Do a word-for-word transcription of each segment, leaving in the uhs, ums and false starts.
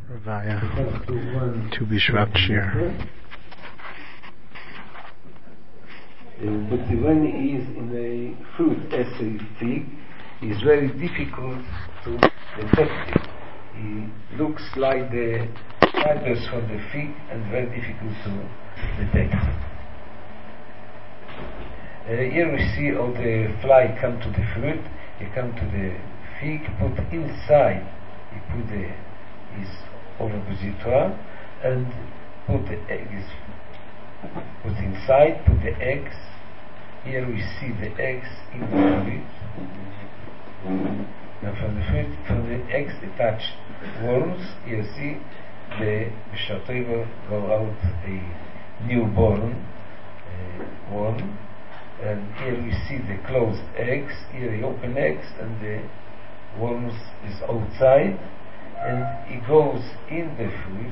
Ravaya to be Shravashir. But when he is in a fruit as a fig, it is very difficult to detect it. He looks like the fibers from the fig and very difficult to detect. Uh, here we see how the fly come to the fruit. He come to the fig, put inside. He put the his ovipositor and put the eggs. Put inside, put the eggs. Here we see the eggs in the fruit. And from the fruit, from the eggs attached worms. You see the Shateva go out a newborn uh, worm. And here we see the closed eggs. Here the open eggs, and the worms is outside, and it goes in the fruit.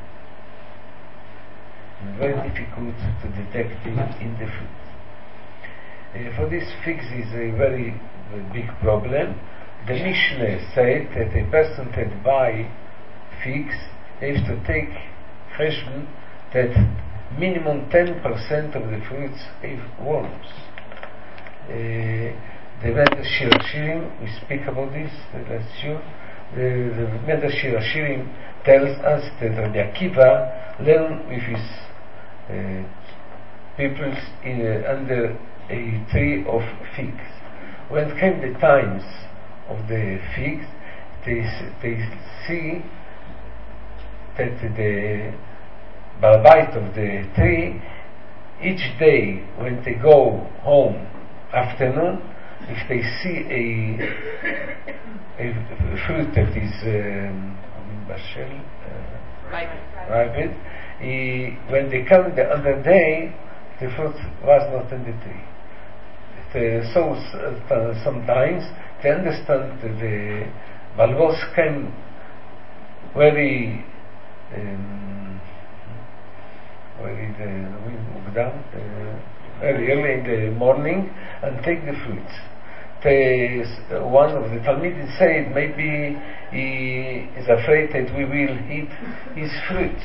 And very difficult to detect it in the fruit. Uh, for this, figs is a very, very big problem. The Mishnah said that a person that buy figs has to take cheshbon that minimum ten percent of the fruits have worms. Uh, the Medrash Shir Hashirim, we speak about this last year. The, the Medrash Shir Hashirim tells us that Rabbi Akiva learned with his uh, people in, uh, under a tree of figs. When came the times of the figs, they, they see that the Balbait of the tree, each day when they go home afternoon, if they see a, a fruit that is um, bashel, uh, ripened, he, when they come the other day, the fruit was not in the tree. The, so uh, sometimes they understand that the Balbos came very um, very the, very early in the morning and take the fruits. The, uh, one of the Talmidim said maybe he is afraid that we will eat his fruits.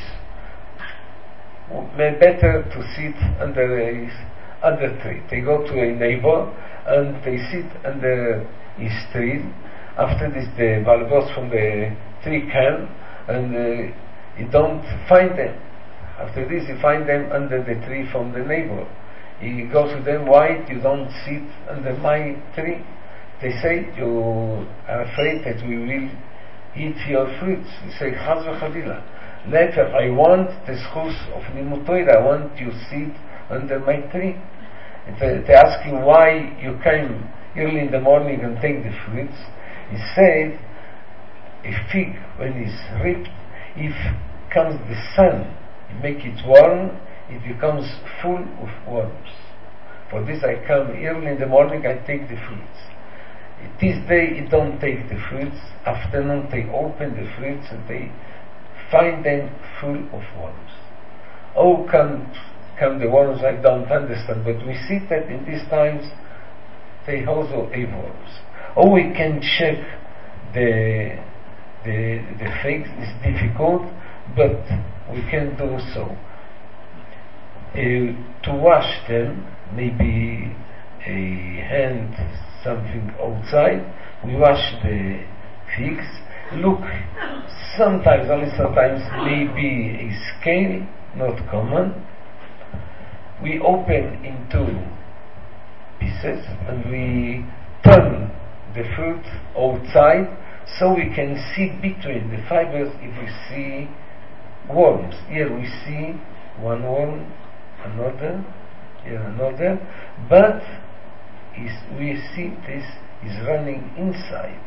Better to sit under his other tree. They go to a neighbor and they sit under his tree. After this, the balbos from the tree come and uh, you don't find them. After this, you find them under the tree from the neighbor. He goes to them, why you don't sit under my tree? They say, you are afraid that we will eat your fruits. He say, Chaz v'chavila. Later, I want the schus of Limud Torah. I want you sit under my tree. They, they ask him why you came early in the morning and take the fruits. He said, a fig, when it's ripe, if comes the sun, you make it warm, it becomes full of worms. For this I come early in the morning, I take the fruits. This day you don't take the fruits. Afternoon they open the fruits and they find them full of worms. How come, come the worms? I don't understand. But we see that in these times they also have worms. How we can check the the the figs is difficult, but we can do so. Uh, to wash them, maybe a hand, something outside, we wash the figs. Look, sometimes, only sometimes, maybe a scale, not common. We open into pieces and we turn the fruit outside so we can see between the fibers if we see worms. Here we see one worm, another, here another, but is, we see this is running inside.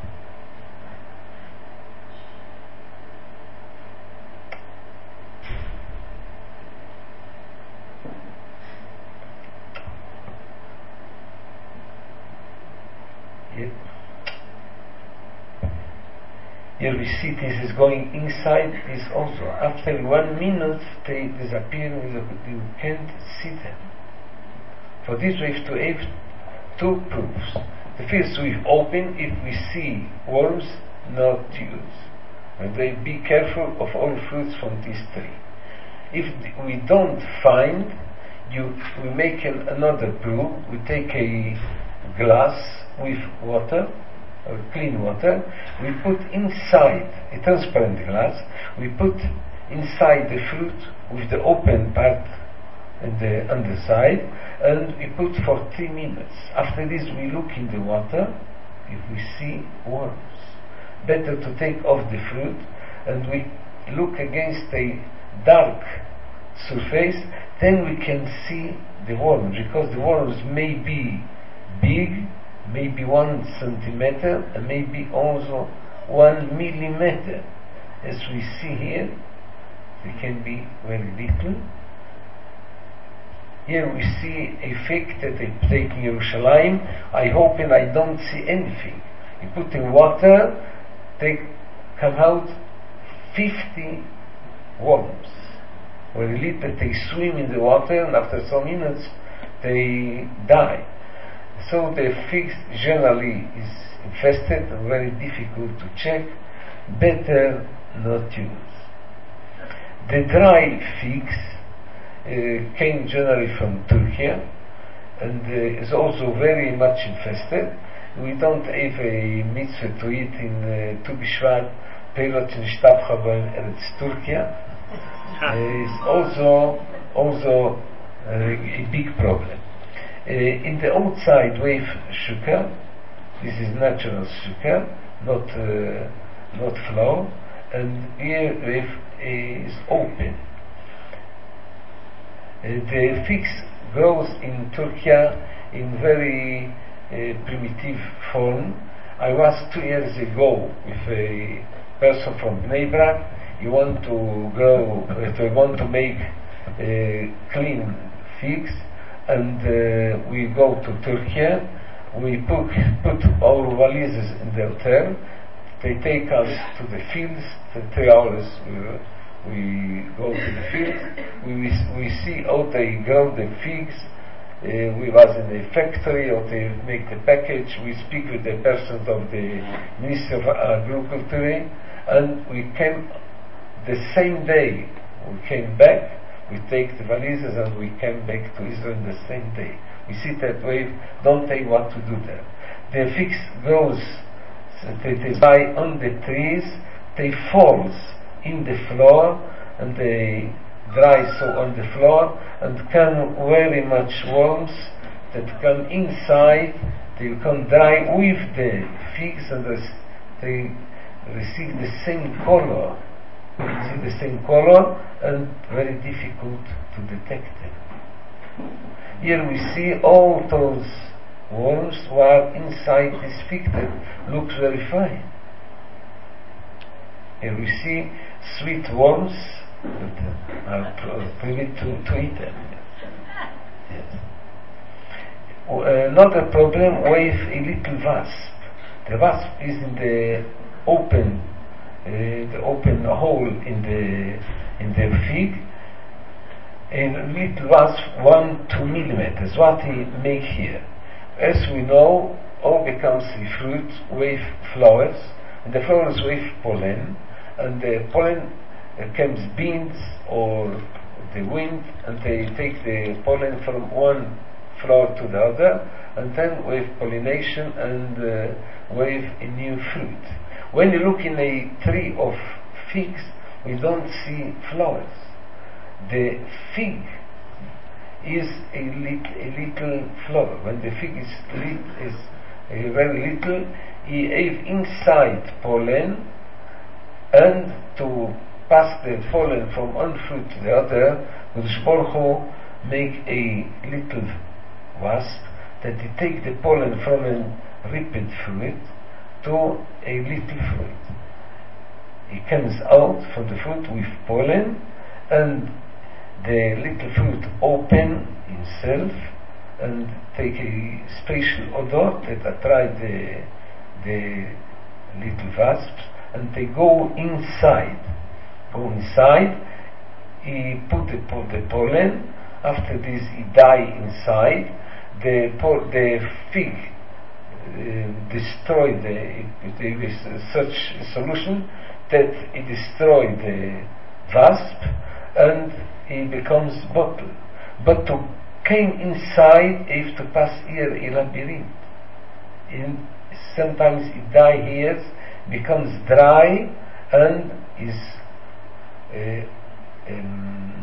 Here, here we see this is going inside this also. After one minute they disappear, you can't see them. For this we have to have two proofs. The first we open, if we see worms, not use. And they be careful of all fruits from this tree. If we don't find, you, we make an, another brew. We take a glass with water, or clean water. We put inside a transparent glass. We put inside the fruit with the open part and the underside, and we put for three minutes. After this, we look in the water. If we see worms, better to take off the fruit, and we look against a dark surface. Then we can see the worms, because the worms may be big, maybe one centimeter, and maybe also one millimeter. As we see here, they can be very little. Here we see a fig that they take in Yerushalayim. I hope and I don't see anything. You put in water, they come out fifty worms. Very little, they swim in the water, and after some minutes they die. So the figs generally is infested and very difficult to check. Better not use. The dry figs uh, came generally from Turkey, and uh, is also very much infested. We don't have a mitzvah to eat in uh, Tu B'Shvat, Peilot Nishtaf Chaban Eretz Turkey. It's also also uh, a big problem. Uh, in the outside we have sugar. This is natural sugar, not uh, not flour, and here we have is open. Uh, the figs grows in Turkey in very uh, primitive form. I was two years ago with a person from Bnei Brak. You want to grow, uh, to want to make uh, clean figs, and uh, we go to Turkey. We put put our valises in the hotel. They take us to the fields. For three hours we, we go to the field. We we see how they grow the figs. Uh, we was in a factory, or they make the package. We speak with the person of the Ministry of Agriculture, and we came. The same day we came back, we take the valises and we came back to Israel the same day. We see that way, don't take what to do there. The figs grows, they, they die on the trees, they falls in the floor, and they dry so on the floor, and come very much worms that come inside. They become dry with the figs, and they receive the same color. See the same color, and very difficult to detect them. Here we see all those worms who are inside this fig that looks very fine. Here we see sweet worms that are permitted to, to eat them. Yes. Another problem with a little wasp. The wasp is in the open Uh, the open hole in the in the fig, and little wasp one two millimeters. What he make here? As we know, all becomes a fruit with flowers, and the flowers with pollen, and the pollen uh, comes beans or the wind, and they take the pollen from one flower to the other, and then with pollination and uh, with a new fruit. When you look in a tree of figs, we don't see flowers. The fig is a, lit- a little flower. When the fig is, lit- is uh, very little, he have inside pollen, and to pass the pollen from one fruit to the other, Kadosh Baruch Hu make a little wasp that he take the pollen from a ripened fruit to a little fruit. It comes out from the fruit with pollen, and the little fruit open himself and take a special odor that attract the, the little wasps, and they go inside. Go inside, he put the, the pollen. After this, he die inside. The, the fig uh, destroy the, it, it is such a solution that it destroys the wasp and it becomes bottle. But to came inside, if to pass here a labyrinth. In, sometimes it die here, becomes dry and is uh, um,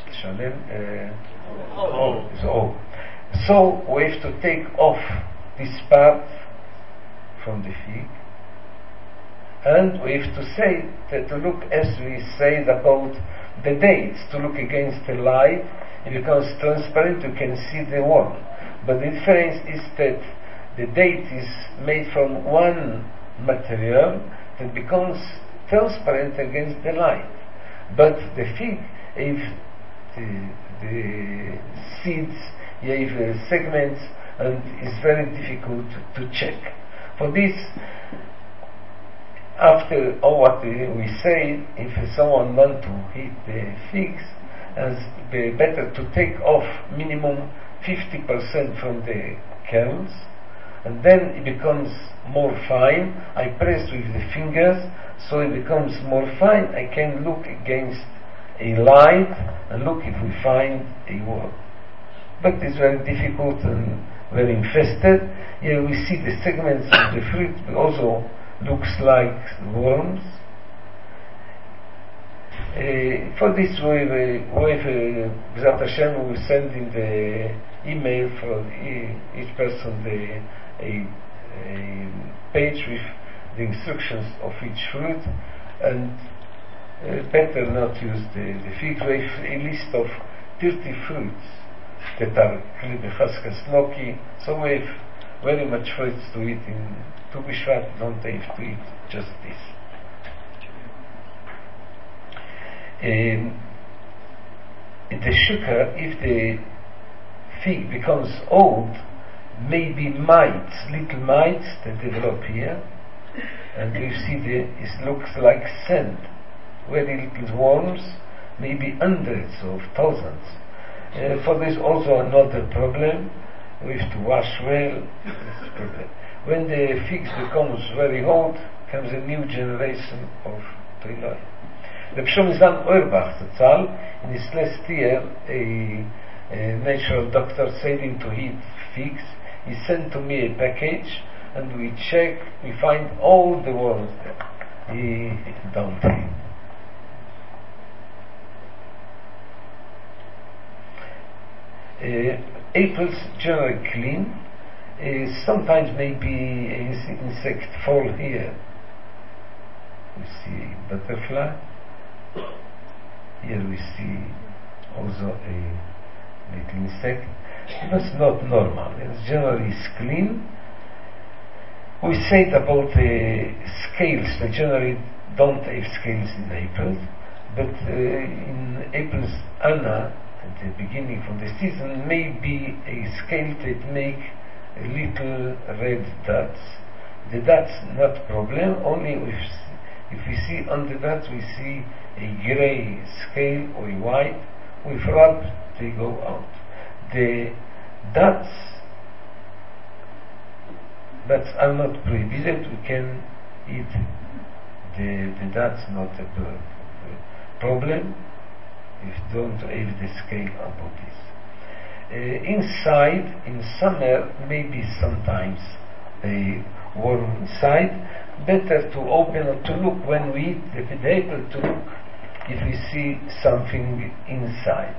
uh, oh. is old. So we have to take off this part from the fig, and we have to say that to look, as we said about the dates, to look against the light, it becomes transparent, you can see the worm. But the difference is that the date is made from one material that becomes transparent against the light. But the fig, if the, the seeds, you have uh, segments, and it's very difficult to check. For this, after all what we say, if someone wants to eat the figs, it's better to take off minimum fifty percent from the kernels, and then it becomes more fine. I press with the fingers, so it becomes more fine. I can look against a light and look if we find a worm. But it's very difficult and very infested. Here we see the segments of the fruit, but also looks like worms. Uh, for this we have B'ezrat Hashem, we will send in the email for each person the, a, a page with the instructions of each fruit, and uh, better not use the, the figs. We have a list of thirty fruits that are Klibe Chaskas Noki, so we have very much fruits to eat in Tu B'Shvat, don't have to eat just this. Um, the sugar, if the fig becomes old, maybe mites, little mites that develop here, and you see the, it looks like sand, very little worms, maybe hundreds of thousands. Uh, for this also another problem, we have to wash well. When the figs becomes very old, comes a new generation of Triloi. The Pshom Zan Auerbach, in his last year, a, a natural doctor said him to eat figs. He sent to me a package, and we check, we find all the worms there. He don't eat. Uh, apples generally clean. Uh, sometimes maybe an insect fall here. We see butterfly. Here we see also a little insect. That's not normal. It's generally clean. We said about the scales. They generally don't have scales in apples, but uh, in apples Anna, at the beginning of the season, may be a scale that make a little red dots. The dots not problem, only if, if we see on the dots we see a gray scale or a white, with rub they go out. The dots dots are not prohibited, we can eat the, the dots, not a problem if don't have the scale about this. Uh, inside, in summer, maybe sometimes a worm inside. Better to open or to look when we eat the apple, to look if we see something inside.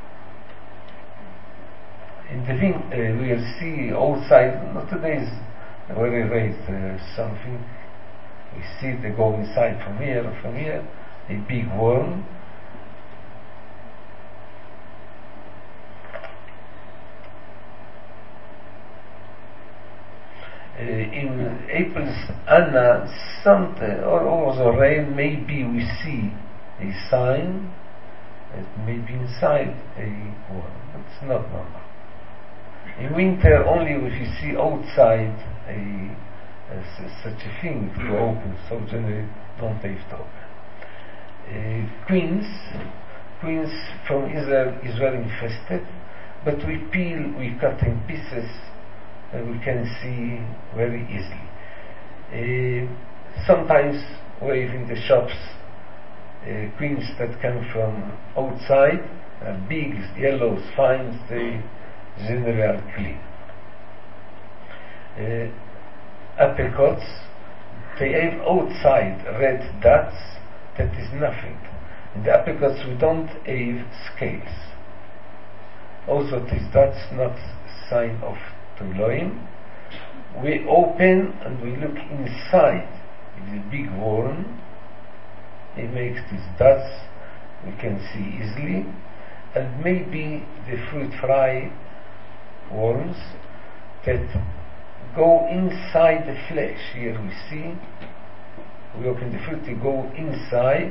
In the thing, uh, we will see outside, not today is very late, uh, something. We see they go inside from here or from here, a big worm. Uh, in April's Anna, some or also rain, maybe we see a sign that maybe inside a worm. It's not normal. In winter, only if you see outside a, a such a thing to open, so generally don't have to open. Uh, queens, queens from Israel is very infested, but we peel, we cut in pieces and we can see very easily. Uh, sometimes we have in the shops uh, queens that come from outside, uh, big yellow spines, they generally are clean. Uh, apricots, they have outside red dots, that is nothing. In the apricots we don't have scales. Also this dots not sign of Tuloim. We open and we look inside the big worm. It makes these dots, we can see easily, and maybe the fruit fly worms that go inside the flesh. Here we see, we open the fruit, they go inside.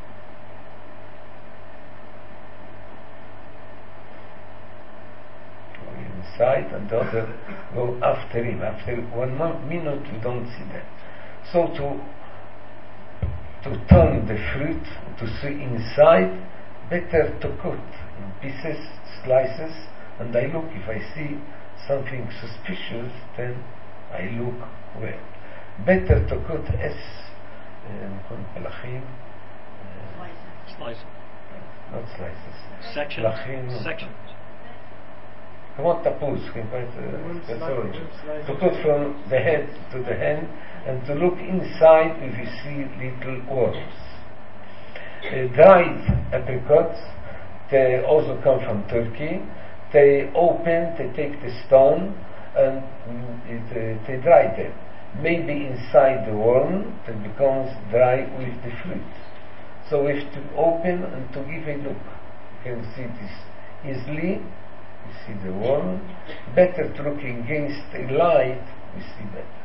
Go inside, and the other go after him. After one minute, we don't see that. So to to turn the fruit to see inside, better to cut in pieces, slices, and I look. If I see something suspicious, then I look well. Better to cut as pelachim, slices, not slices, sections, pelachim, sections. כמו תפוז, to cut from the head to the hand and to look inside if you see little worms. Uh, dried apricots, they also come from Turkey. They open, they take the stone and it, uh, they dry them. Maybe inside the worm that becomes dry with the fruit. So we have to open and to give a look. You can see this easily. We see the worm. Better to look against a light, we see better.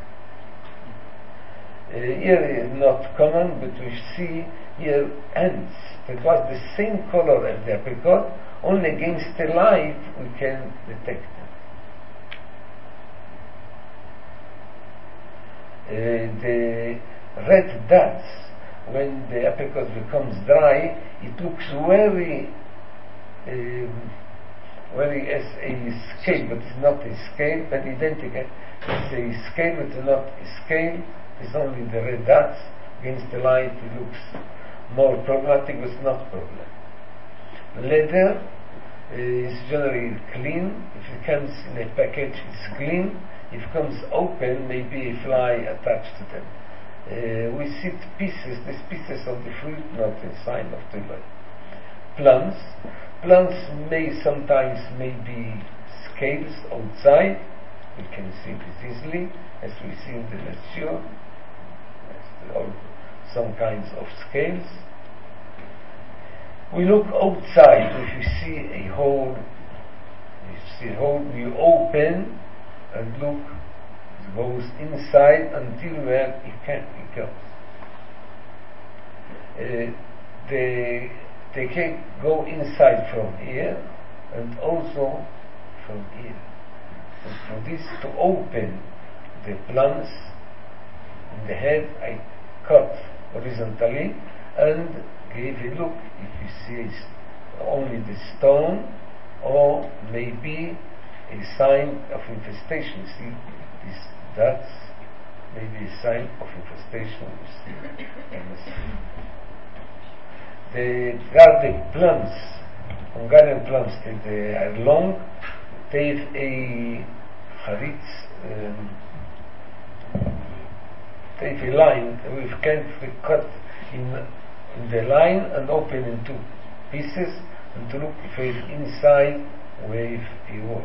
Uh, here is not common, but we see here ants that was the same color as the apricot, only against the light we can detect them. Uh, the red dots, when the apricot becomes dry, it looks very um, very as a scale, but it's not a scale, but identical. It's a scale, but it's not a scale. It's only the red dots against the light. It looks more problematic, but it's not problem. Leather is generally clean. If it comes in a package, it's clean. If it comes open, maybe a fly attached to them. Uh, we see pieces, these pieces of the fruit, not a sign of Tuloim. Plums. Plants may sometimes may be scales outside. We can see this easily, as we see in the lecture. Some kinds of scales. We look outside. If you see a hole, you see a hole, we open and look. It goes inside until where it can it goes. Uh, the They can go inside from here and also from here. And for this to open the plants in the head, I cut horizontally and gave a look if you see only the stone or maybe a sign of infestation. See these dots, maybe a sign of infestation. You see. The garden plums, Hungarian plums, they, they are long. They have a charitz, um, they have a line. We can cut in, in the line and open in two pieces and to look if it's inside with a wall.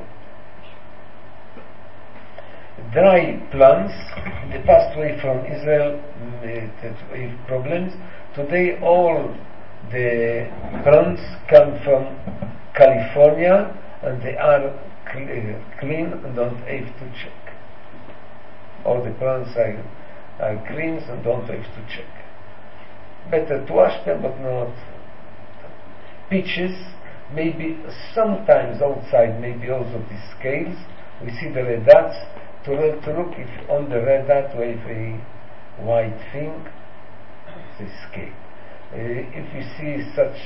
Dry plums, in the past way from Israel, uh, that we have problems. Today all the plants come from California and they are cl- uh, clean and don't have to check. All the plants are, are clean and don't have to check. Better to wash them, but not. Peaches, maybe sometimes outside, maybe also the scales. We see the red dots. To, to look if on the red dot we have a white thing, it's a scale. Uh, if you see such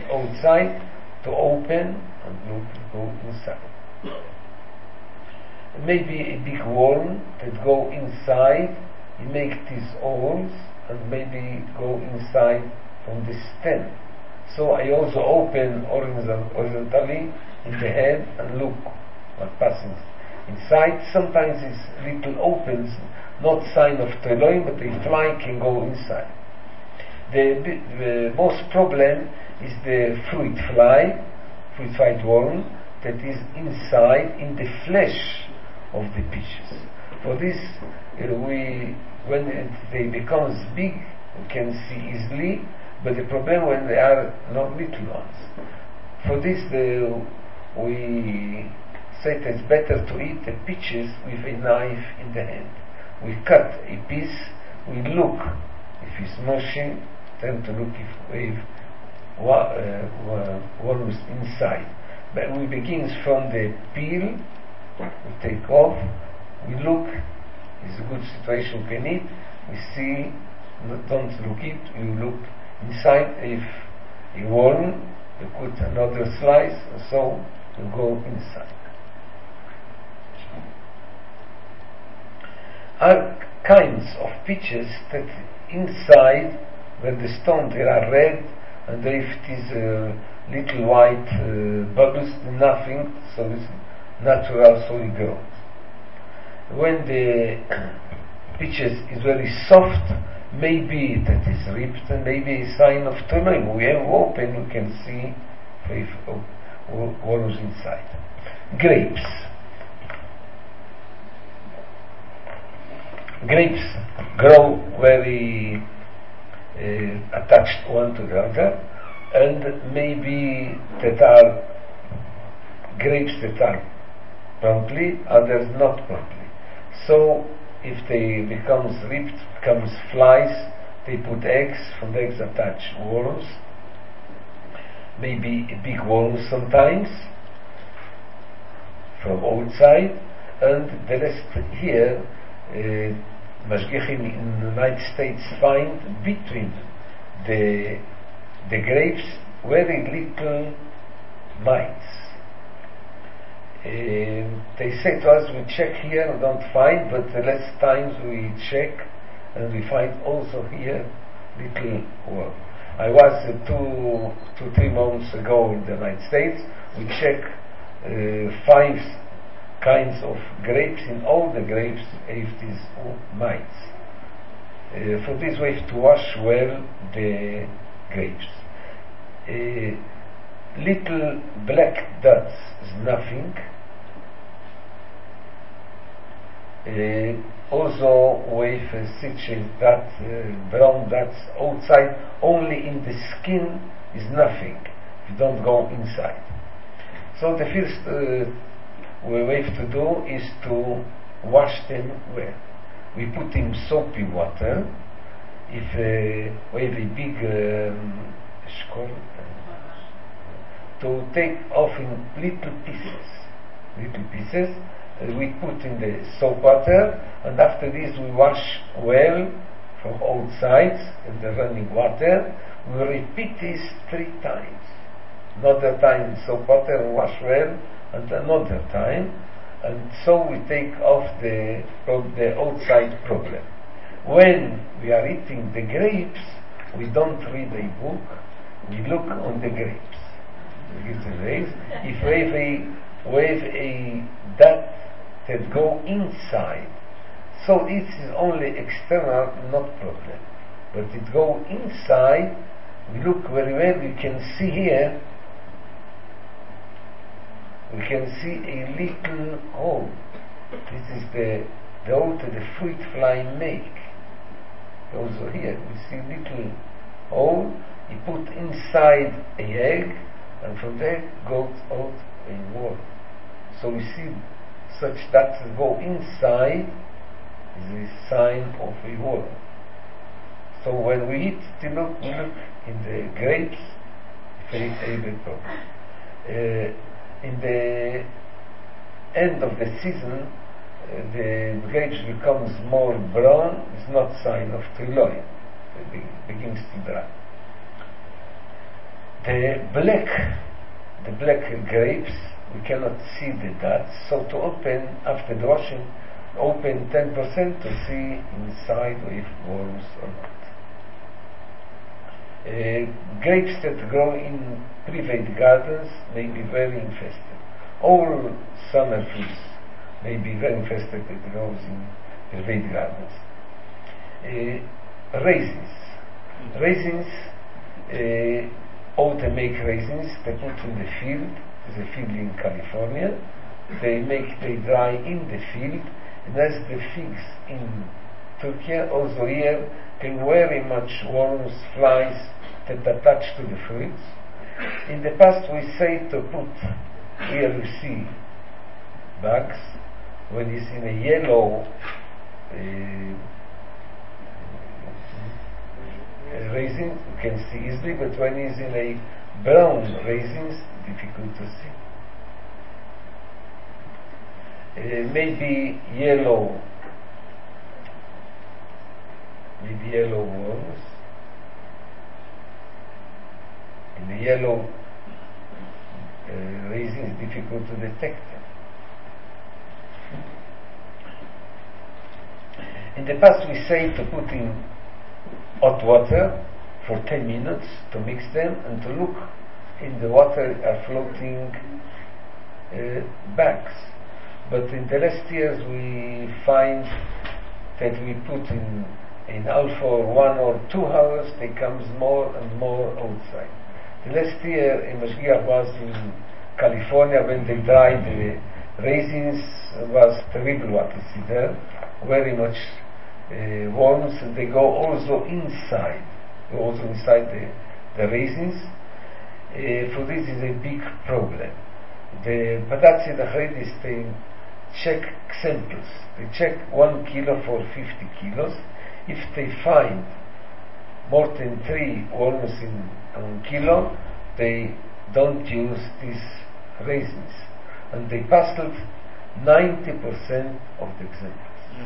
outside, to open and look, go inside. maybe a big worm that go inside, he make these holes and maybe go inside from the stem. So I also open horizontally in the head and look what passes inside. Sometimes it's little opens, not sign of teloim, but a fly can go inside. The, the most problem is the fruit fly, fruit fly worm, that is inside in the flesh of the peaches. For this, uh, we when it, they becomes big, we can see easily, but the problem when they are not little ones. For this, the, we say that it's better to eat the peaches with a knife in the hand. We cut a piece, we look if it's mushy, then to look if we have uh, worms inside. But we begin from the peel, we take off, we look, it's a good situation we can eat, we see, don't look it, you look inside, if a worm, you put another slice, so you go inside. Are kinds of peaches that inside, where the stones they are red, and if it is uh, little white uh, bubbles, nothing, so it's natural, so it grows. When the peaches is very soft, maybe that is ripped, and maybe a sign of teloim. We have open, we can see if worms inside. Grapes. Grapes grow very uh, attached one to the other, and maybe that are grapes that are promptly, others not promptly. So if they becomes ripped, becomes flies, they put eggs, from the eggs attach worms, maybe a big worm sometimes from outside, and the rest here uh, Mashgichim in the United States find between the the grapes very little mites. Uh, they say to us, we check here, we don't find, but the less times we check, and we find also here little worm. I was uh, two, two, three months ago in the United States. We check uh, five kinds of grapes. In all the grapes, if these mites. Uh, for this, we have to wash well the grapes. Uh, little black dots is nothing. Uh, also with uh, such that uh, brown dots outside, only in the skin is nothing. You don't go inside. So the first uh, we have to do is to wash them well. We put in soapy water. If uh, we have a big um, skol, uh, to take off in little pieces, little pieces. Uh, we put in the soap water, and after this we wash well from all sides in the running water. We repeat this three times. Another time soap water and wash well, and another time, and so we take off the the outside problem. When we are eating the grapes, we don't read a book, we look on the grapes. If we have a, we have a dot that go inside, so it is only external, not problem. But it go inside, we look very well, we can see here, we can see a little hole. This is the, the hole that the fruit fly make. Also here, we see little hole, you put inside a egg, and from there goes out a worm. So we see such that go inside is a sign of a worm. So when we eat, we look, we look in the grapes, very able problem. Uh, in the end of the season, uh, the grapes becomes more brown. It's not sign of teloim. It begins to dry. The black, the black grapes, we cannot see the dots. So to open, after the washing, open ten percent to see inside if worms or not. Uh, grapes that grow in private gardens may be very infested. All summer fruits may be very infested that grows in private gardens. Uh, raisins. Raisins, uh, oh, they make raisins, they put in the field. There's a field in California. They make, they dry in the field. And as the figs in Turkey, also here, can very much worms, flies that attach to the fruits. In the past we say to put, here you see bugs, when it's in a yellow uh, raisin, you can see easily, but when it's in a brown raisins, difficult to see. Uh, maybe yellow, maybe yellow worms. In the yellow uh, raisin is difficult to detect them. In the past we say to put in hot water for ten minutes to mix them and to look in the water are floating uh, bugs. But in the last years we find that we put in in all for one or two hours they comes more and more outside. The last year in Mashgiach was in California when they dried the raisins, was terrible what to see there, very much uh, worms, and they go also inside, go also inside the, the raisins. Uh, for this is a big problem. The Padatzi Dachredis, they check samples. They check one kilo for fifty kilos. If they find more than three worms in one kilo, they don't use these raisins. And they pasted ninety percent of the examples. Mm.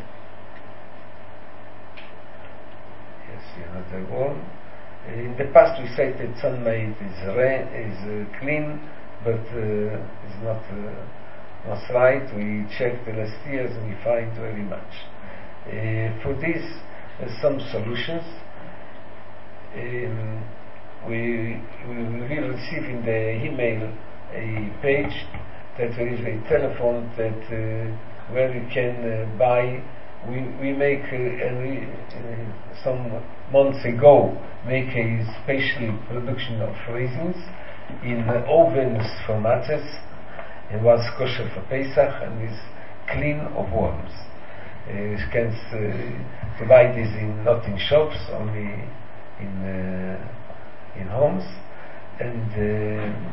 Yes, another one. In the past we said that sunlight is, ra- is uh, clean, but uh, it's not uh, not right. We checked the last years and we find very much. Uh, for this, uh, some solutions. Um, we, we will receive in the email a page that there is a telephone that uh, where you can uh, buy. We we make uh, every, uh, some months ago make a special production of raisins in uh, ovens for matzahs. It was kosher for Pesach and is clean of worms. Uh, you can uh, buy this in not in shops, only in uh, in homes, and uh,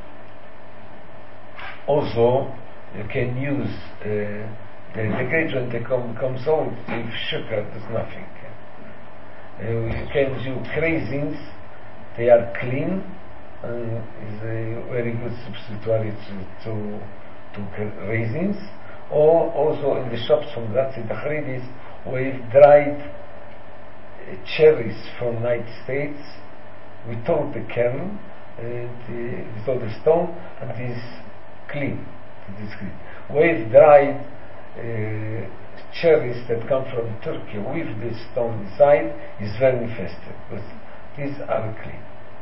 also you can use uh, the, the grapes when they come comes out with sugar. There's nothing. Uh, you can do raisins; they are clean and is a very good substitute to to, to raisins. Or also in the shops from Padatzi Dachredis, we've dried uh, cherries from United States without the kernel, and uh, without the stone, and it is clean. It is clean. We've dried uh, cherries that come from Turkey with the stone inside is very infested, but these are clean.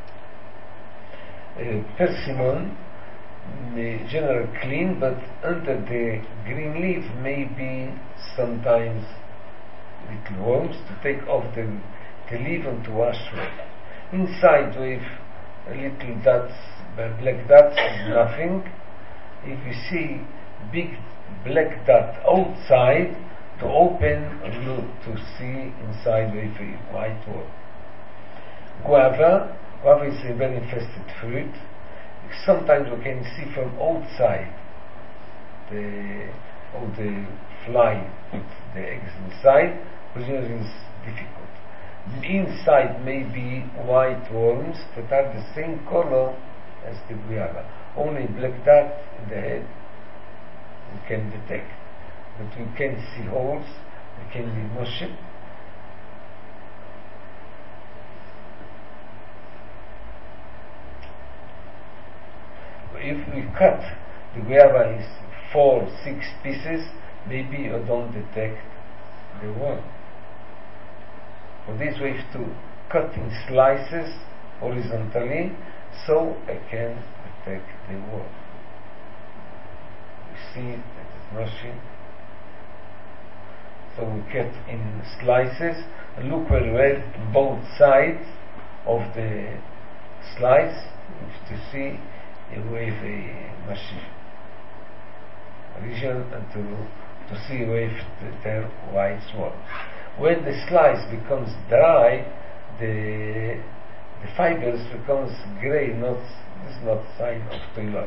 Uh, persimmon, the general clean, but under the green leaf may be sometimes little worms to take off the, the leaf and to wash well. Inside with a little dots, black dots is nothing. If you see big black dot outside, to open and look to see inside with a white worm. Guava, guava is a very infested fruit. Sometimes we can see from outside the or the fly with the eggs inside, but it is difficult. Inside may be white worms that are the same color as the guava. Only black dot in the head we can detect, but we can see holes. We can be motion. If we cut the guava is four, six pieces, maybe you don't detect the worm. For this we have to cut in slices horizontally so I can detect the worm. You see that it's machine. So we cut in slices and look very well both sides of the slice to see if we have a machine region and to, to see if there are white swirls. When the slice becomes dry, the the fibers becomes gray. Not this is not sign of thyroid.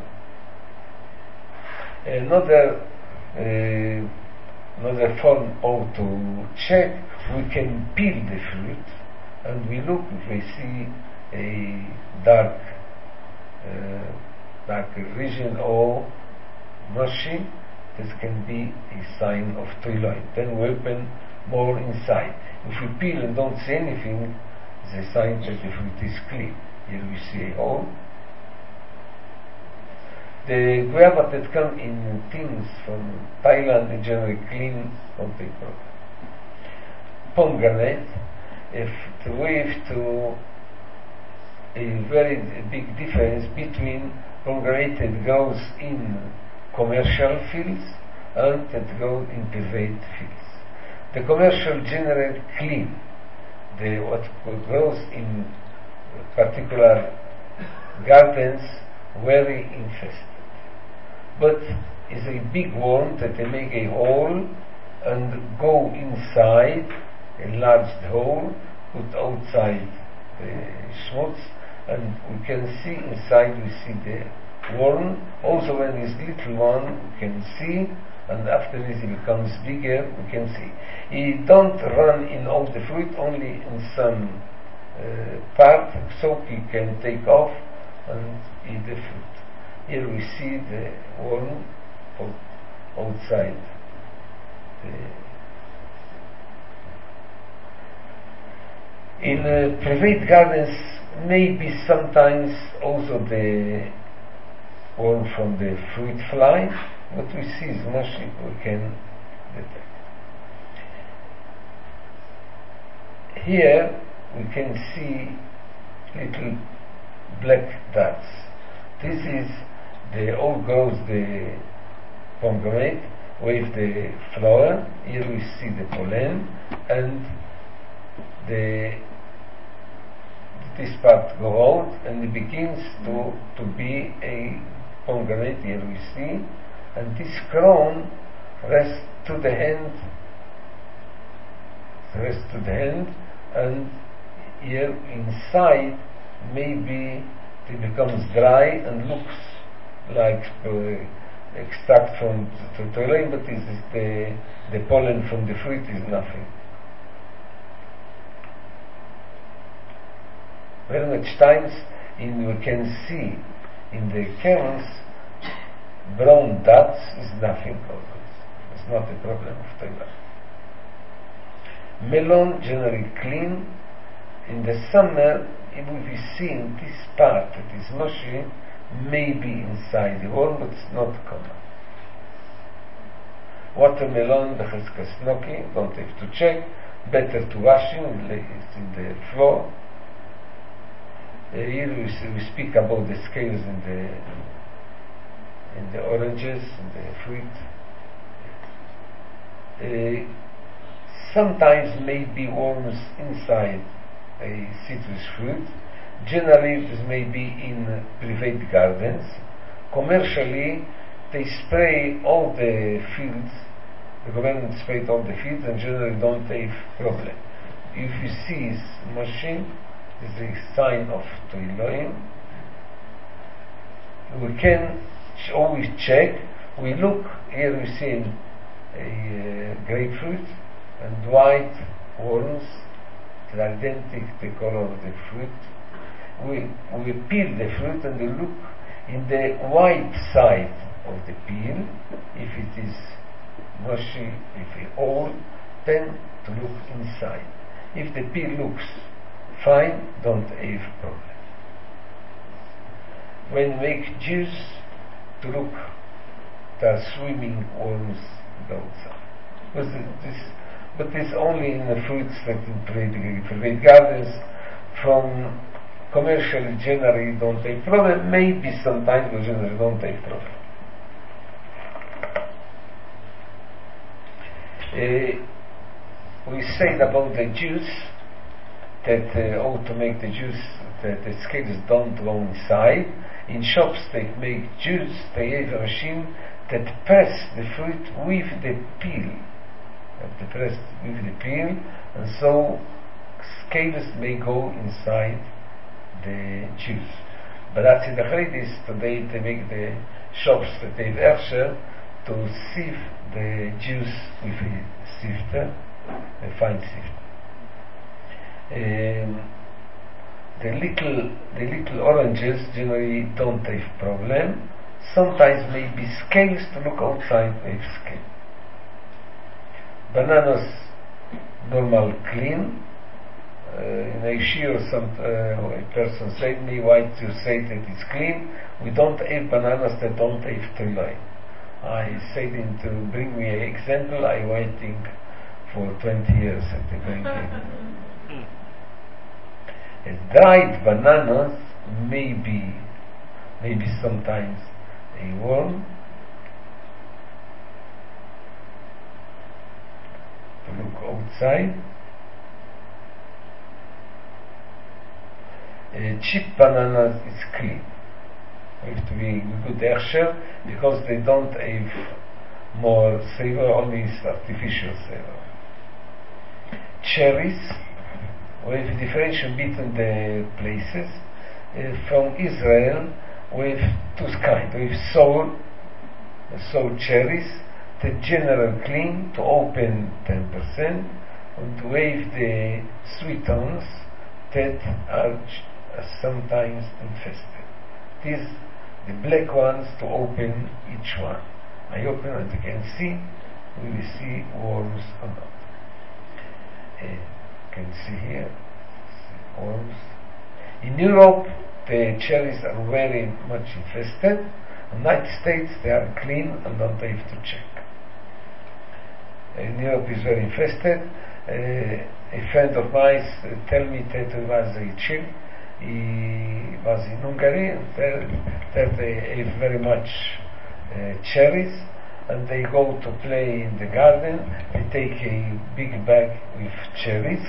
Another uh, another form how to check, we can peel the fruit and we look if we see a dark uh, dark region or mushy. This can be a sign of thyroid. Then we open more inside. If we peel and don't see anything, it's a sign that the fruit is clean. Here we see a hole. The guava that come in tins from Thailand is generally clean, don't take problem. Pomegranate, if the way to a very big difference between pomegranate that grows in commercial fields and that grows in private fields. The commercial generally clean. The what grows in particular gardens very infested. But it's a big worm that they make a hole and go inside, enlarge the hole, put outside the schmutz, and we can see inside, we see the worm. Also when it's little one, we can see, and after this it becomes bigger, we can see. It don't run in all the fruit, only in some uh, part, so you can take off and eat the fruit. Here we see the worm outside. The in uh, private gardens, maybe sometimes also the worm from the fruit fly. What we see is mushy, we can detect. Here we can see little black dots. This is the old grows the pomegranate with the flower. Here we see the pollen, and the this part go out and it begins to to be a pomegranate. Here we see, and this crown rests to the hand, rests to the hand, and here inside maybe it becomes dry and looks like uh, extract from the toluene, but this is the the pollen from the fruit is nothing. Very much times in we can see in the kernels brown dots is nothing also. It's not a problem of thyroid. Melon generally clean. In the summer, it will be seen this part that is mushy, maybe inside the worm, but it's not common. Watermelon, the cheskasnoki, don't have to check. Better to washing, it's in the floor. Uh, here we, we speak about the scales in the in the oranges, in the fruit. Uh, sometimes maybe worms inside a citrus fruit. Generally this may be in private gardens. Commercially they spray all the fields, the government sprayed all the fields and generally don't have problem. If you see machine, this is a sign of thyroid. We can always check. We look, here we see a uh, grapefruit and white worms, identical the color of the fruit. We, we peel the fruit and we look in the white side of the peel. If it is mushy, if it old, then to look inside. If the peel looks fine, don't have problem. When make juice, to look there are swimming worms outside. But this, but it's only in the fruits that in private, private gardens. From commercially generally don't take problem. Maybe sometimes, but generally don't take problem. Uh, we said about the juice that uh, how to make the juice that the scales don't go inside. In shops they make juice, they have a machine that press the fruit with the peel. They press with the peel, and so scales may go inside the juice. But that's in the Chaytis today they make the shops that they have Ersher to sieve the juice with a sifter, a fine sifter. Um, the little the little oranges generally don't have problem. Sometimes maybe scales to look outside with scale. Bananas normal clean. Uh, in a shear, some uh, a person said me, why to say that it's clean? We don't have bananas that don't have triloi. I said him to bring me an example. I waiting for twenty years at the bank. Dried bananas maybe maybe sometimes a worm. To look outside. Uh, cheap bananas is clean. We have to be good Ersher because they don't have more savor, only artificial savor. Cherries, we have differentiation between the places. Uh, from Israel, we have two kinds. We have sour, sour cherries, the general clean to open ten percent, and we have the sweet ones that are sometimes infested. These the black ones to open each one. I open and you can see, we will see worms or not. Uh, you can see here, see worms. In Europe, the cherries are very much infested. In the United States, they are clean and don't have to check. In Europe, is very infested. Uh, a friend of mine uh, tell me that it was a chill. He was in Hungary, and there, there they have very much uh, cherries, and they go to play in the garden. They take a big bag with cherries.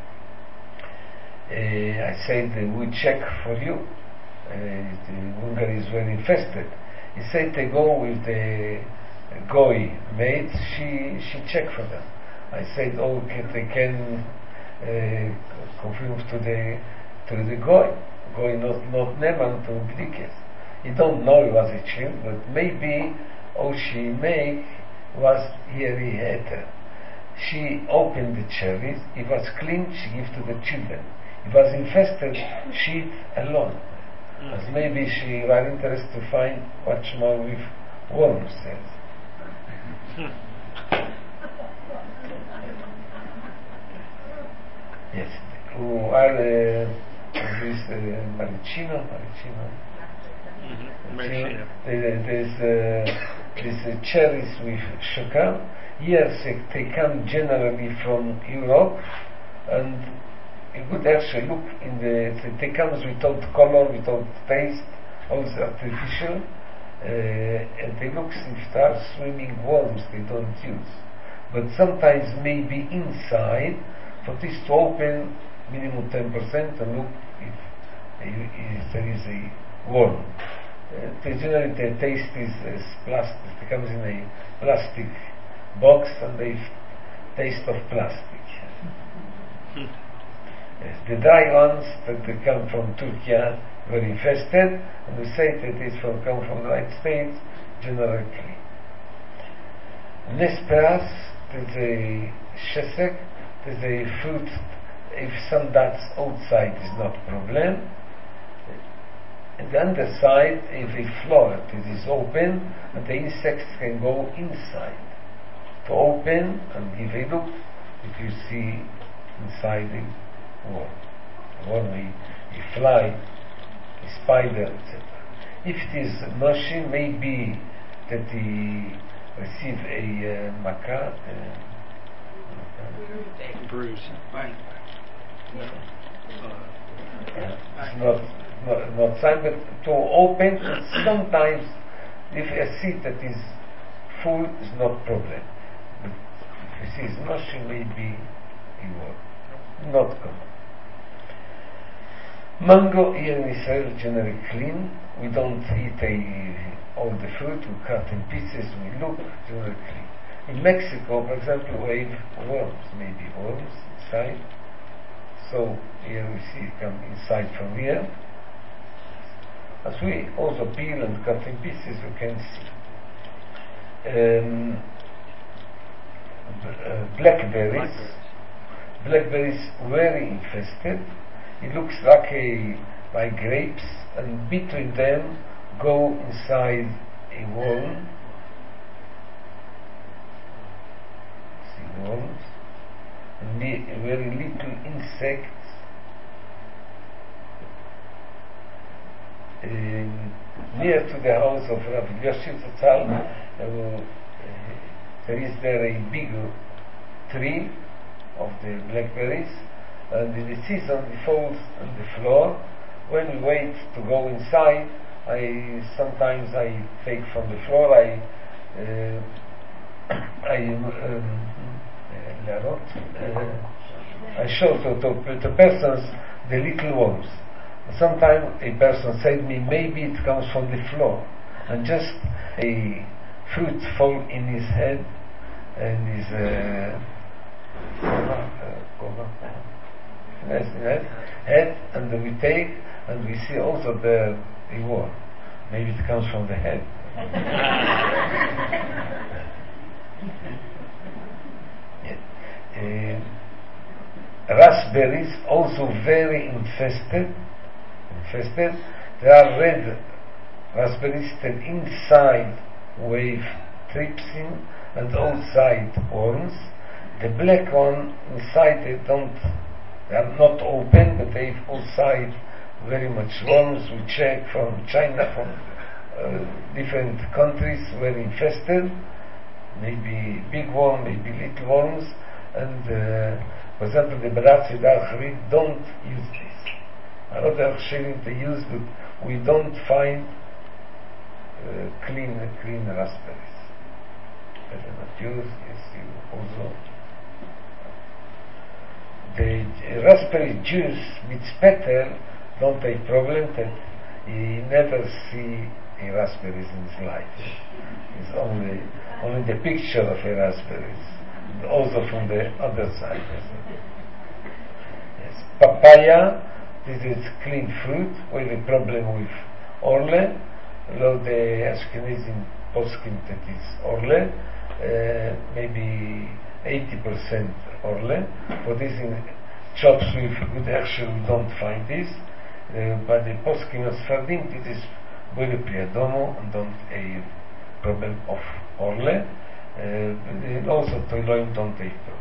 Uh, I said, uh, we check for you. Uh, Hungary is very infested. He said they go with the goy maid. She she check for them. I said, oh, can, they can uh, confirm to the to the goy, goy not not neman to bdikes. He don't know it was a child, but maybe all she make was here he had her. She opened the cherries. It was clean. She gave to the children. It was infested. She eat alone. Mm. As maybe she was interested to find what more with worms says. Yes. Who are uh, this uh, Maricino? Maricino. Mm-hmm. Maricino. There's uh, these uh, cherries with sugar. Yes, they come generally from Europe, and you could actually look in the. They come without color, without taste, also artificial, uh, and they look if there are swimming worms. They don't use, but sometimes maybe inside. For this to open, minimum ten percent, and look if, if there is a worm. Uh, generally, the taste is, is plastic. It comes in a plastic box, and they taste of plastic. Yes, the dry ones that they come from Turkey are very infested, and we say that it's from come from the United States, generally clean. Nesperas, there's a shesek. There's a fruit, if some dots outside is not a problem. And the underside, if a flower it is open, and the insects can go inside. To open and give a look, if you see inside the worm. Worm, a, a fly, a spider, et cetera. If it is mushy, maybe that he received a uh, maca, uh, bruise. Right. No. Uh, it's not, not not sign, but to open. And sometimes, if I see that is full, is not problem. But if you see it's nothing, maybe it will not common. Mango here in Israel generally clean. We don't eat a, all the fruit. We cut in pieces. We look generally clean. In Mexico, for example, we have worms, maybe worms inside. So here we see it come inside from here. As we also peel and cut in pieces, we can see. Um, b- uh, blackberries. Blackberries very infested. It looks like a like grapes, and between them go inside a worm. See worms, and ne- very little insects. Um, near to the house of Rabbi Yoshi Zatzal, uh, uh, there is there a big tree of the blackberries, and in the season it falls on the floor. When we wait to go inside, I sometimes I take from the floor. I uh, I um, uh, I show to, to, to persons the little worms. Sometimes a person said me, maybe it comes from the floor, and just a fruit fall in his head and his uh, yes, yes, head, and we take and we see also the, the worm. Maybe it comes from the head. Yeah. Uh, raspberries also very infested. Infested. There are red raspberries that inside wave trypsin and outside worms. The black one inside they don't, they are not open, but they have outside very much worms. We check from China, from uh, different countries, very infested. Maybe big worm, maybe little worms, and uh, for example, the Baratzid Archarit don't use this. Other Archarit they use, but we don't find uh, clean, clean raspberries. Better not use. Yes, you also. The uh, raspberry juice with petal don't have problem that he never see a raspberries in his life. It's only only the picture of a raspberries, and also from the other side. Yes, papaya. This is clean fruit. We have a problem with orle. Although the Ashkenazim poskim that is orle, uh, maybe eighty percent orle. For this in chops with good action we don't find this. Uh, but the poskim of Sfardim, this is very priadomo and don't a problem of orle. Uh, and also Toiloim don't have problem.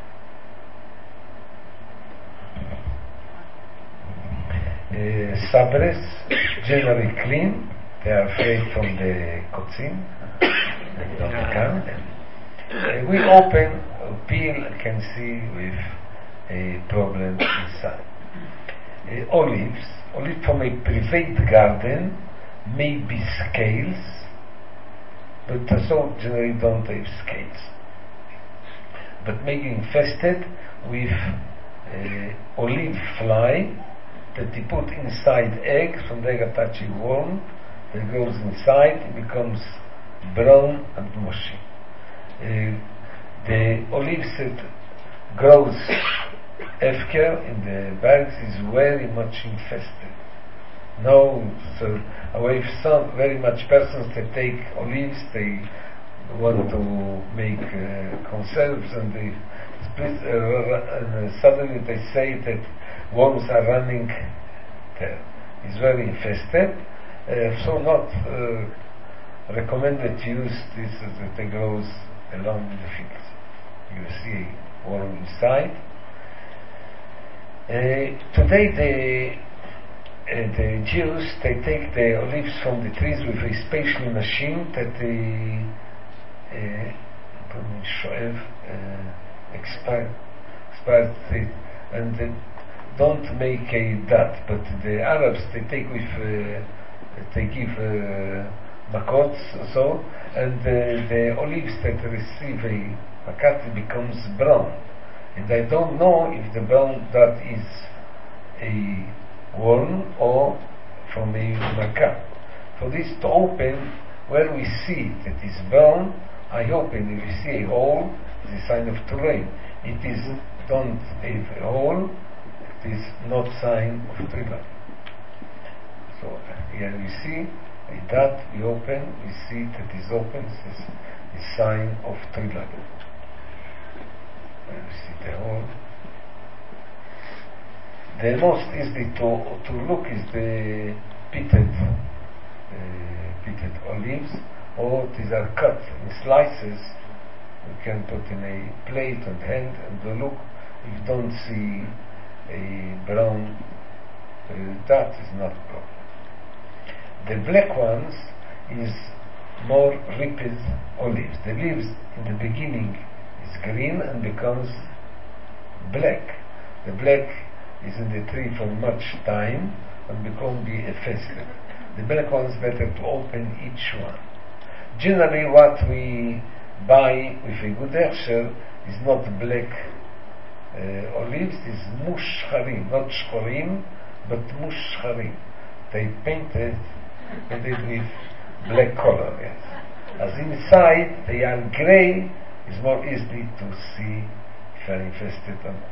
Uh, sabres generally clean. They are afraid from the kotzin. They don't come. Uh, we open, uh, peel, can see with a problem inside. Uh, olives, olive from a private garden may be scales, but so generally don't have scales. But maybe infested with uh, olive fly that they put inside egg, from the egg attach a worm that goes inside, it becomes brown and mushy. Uh, the olives that grows efker in the bags is very much infested. No, so away some very much persons that take olives, they want to make uh, conserves, and they split, uh, and uh, suddenly they say that worms are running there. It's very infested, uh, so not uh, recommended to use this uh, that grows along the fields. You see worm inside. Uh, today the the Jews, they take the olives from the trees with a special machine that they uh, uh, expire, expire it, and they don't make a dot. But the Arabs, they take with, uh, they give uh, makot, so, and uh, the olives that receive a makat becomes brown. And I don't know if the brown dot is a worm or from a makat. For this to open, where we see that is brown, I open. If you see a hole, it's a sign of Turay. It is don't have a hole, it is not sign of Turay. So here we see a dot, we open, we see that is open, this is a sign of Turay. Where we see the hole. The most easy to, to look is the pitted, uh, pitted olives, or these are cut in slices. You can put in a plate and hand and to look. If you don't see a brown uh, dot, is not a problem. The black ones is more ripped olives. The leaves in the beginning is green and becomes black. The black is in the tree for much time and become be infested. The black ones better to open each one. Generally what we buy with a good hechsher is not black uh, olives, is mushcharim, not shchorim, but mushcharim. They painted, painted with black color, yes. As inside they are grey, it's more easy to see if they are infested or not.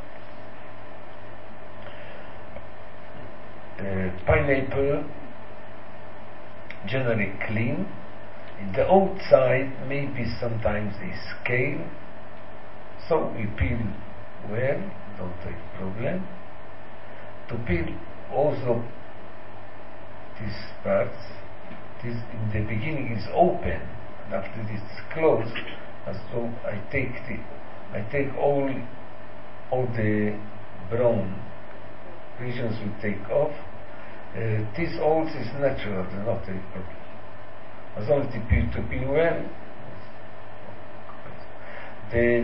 Uh, pineapple generally clean. In the outside maybe sometimes a scale, so we peel well, don't have problem. To peel also these parts, this in the beginning is open and after this is closed, and so I take the I take all all the brown regions we take off. Uh, this also is natural, not a problem. As long as they peel to peel well, they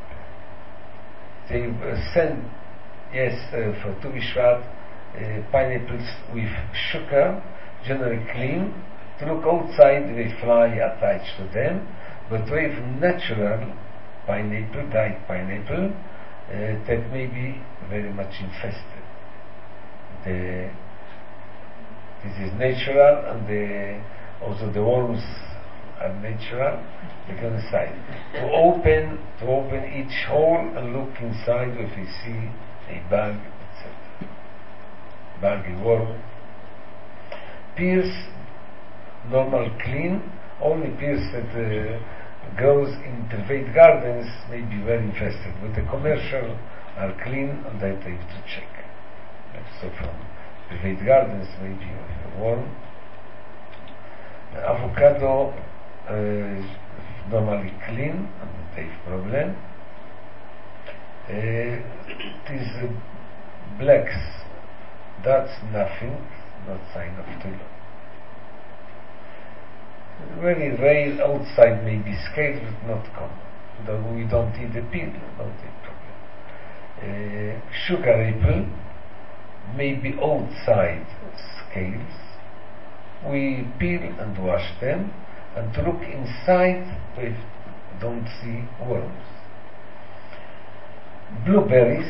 they uh, send yes uh, for Tu B'Shvat uh, pineapples with sugar, generally clean. To look outside, they fly attached to them, but with natural pineapple, dried pineapple, uh, that may be very much infested. The This is natural, and the, also the worms are natural. They go inside. To open, to open each hole and look inside if you see a bug, et cetera. Bug, a worm. Pears, normal clean. Only pears that uh, grows in private gardens may be very infested. But the commercial are clean, and that I have to check. So from private gardens maybe with a worm. Uh, avocado uh, is normally clean and they have problem. Uh, these uh, blacks, that's nothing, not sign of Tilo. Very rare outside may be scaled but not common. Though we don't eat the peel, not a problem. Uh, sugar apple, maybe outside scales, we peel and wash them, and to look inside we don't see worms. Blueberries,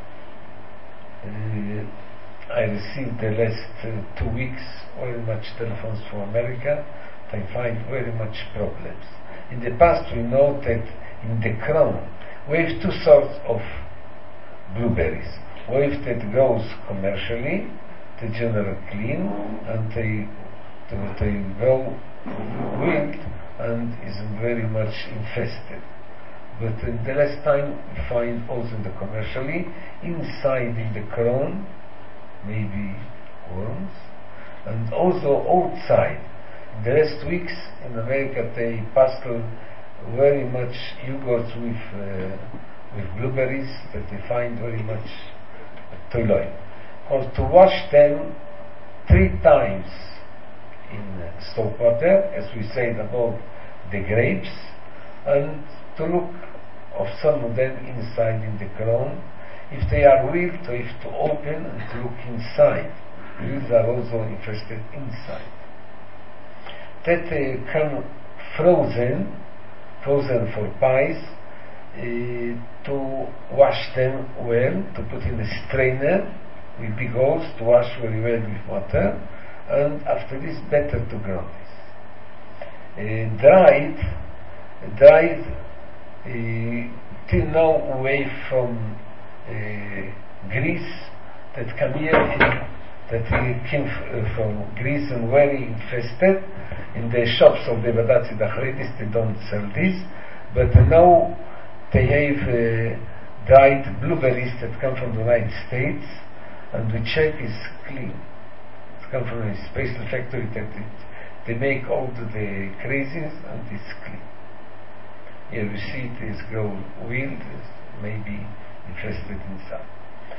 uh, I received the last uh, two weeks very much telephones from America. I find very much problems. In the past we know that in the crown we have two sorts of blueberries. Wave that grows commercially, the general clean, and they, they grow wild and is very much infested. But in the last time we find also in the commercially, inside in the crown, maybe worms, and also outside. In the last weeks in America they passed very much yogurts with, uh, with blueberries that they find very much Toloi. Or to wash them three times in uh, soap water, as we said about the grapes, and to look of some of them inside in the ground, if they are weak, to if to open and to look inside. Weeds are also infested inside. That uh, come frozen, frozen for pies, uh, to wash them well, to put in a strainer with big holes to wash very well with water, and after this better to ground this. Uh, dried, dried uh, till now away from uh, Greece, that come here in, that uh, came f- uh, from Greece and very infested. In the shops of the Badatzi Dacharidis they don't sell this, but uh, now they have uh, dried blueberries that come from the United States, and we check is clean. It comes from a special factory that it, they make all the, the crazies and it's clean. Here we see it is grow wild, maybe infested inside.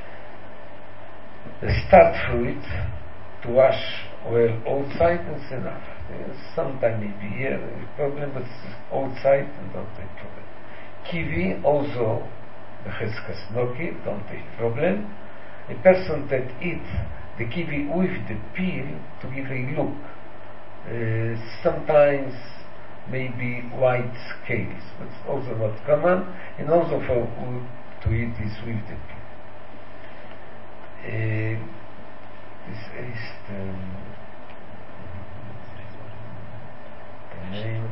The start fruit to wash well outside and it's enough. Sometime maybe here is problem, but outside and don't take problem. Kiwi also the cheskas noki, don't take problem. A person that eats the kiwi with the peel to give a look. Uh, sometimes maybe white scales, but also not common, and also for to eat this with the peel. Uh, this is the, the name.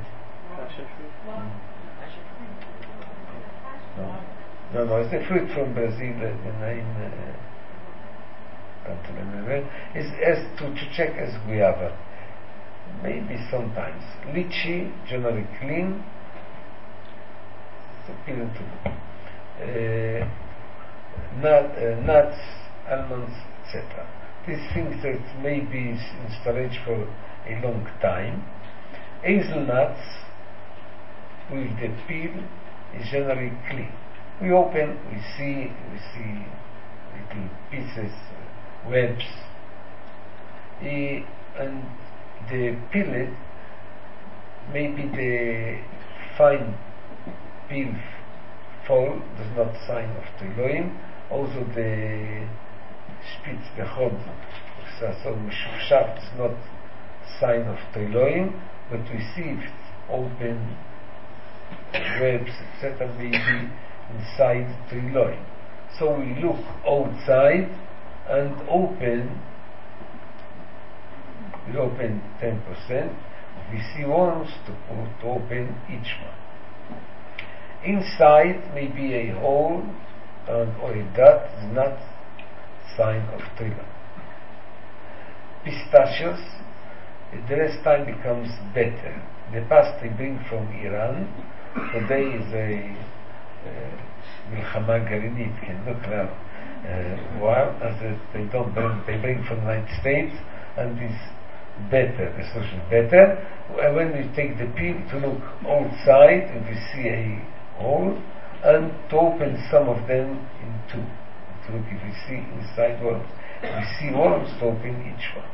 No, no, no, it's a fruit from Brazil. The name uh, can't remember. It's as to, to check as guava. Maybe sometimes lychee, generally clean. So peel to uh, nut, uh, nuts, almonds, et cetera. These things that may be in storage for a long time. Hazelnuts with the peel is generally clean. We open, we see, we see little pieces, uh, webs, e, and the pellet, maybe the fine peel fall does not sign of Teiloim. Also the spitz, the hod, so mishushat is not sign of Teiloim, but we see if it's open webs, et cetera, maybe inside Teiloim. So we look outside and open. We open ten percent. We see worms to, to open each one. Inside maybe a hole and or a dot is not sign of Teiloim. Pistachios, the rest time becomes better. The past they bring from Iran. Today is a milchama garinit, nuclear uh, war, as uh, they don't bring, they bring from the United States, and is better, especially better. When we take the peel to look outside, and we see a hole, and to open some of them in two. To look if we see inside worms. We see worms to open each one.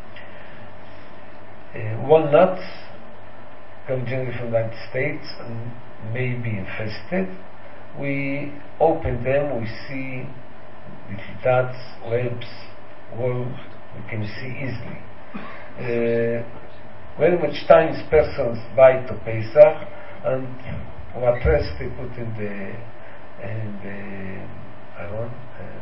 Uh, walnuts come generally from the United States and may be infested. We open them, we see little dots, webs, worms, we can see easily. Uh, very much times persons buy to Pesach, and what rest they put in the in the aron,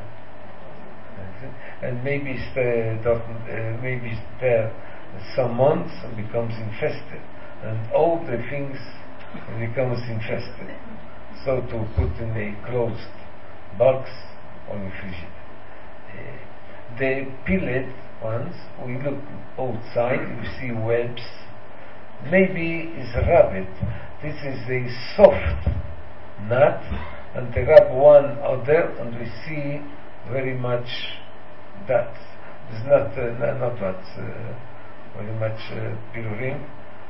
uh, and maybe it's there, uh, maybe it's there some months and becomes infested, and all the things becomes infested. So to put in a closed box or refrigerator. Uh, the pellet ones, we look outside, we see webs. Maybe it's a rabbit. This is a soft nut, and they rub one other, and we see very much that. It's not uh, not, not what uh, very much uh, pirurim.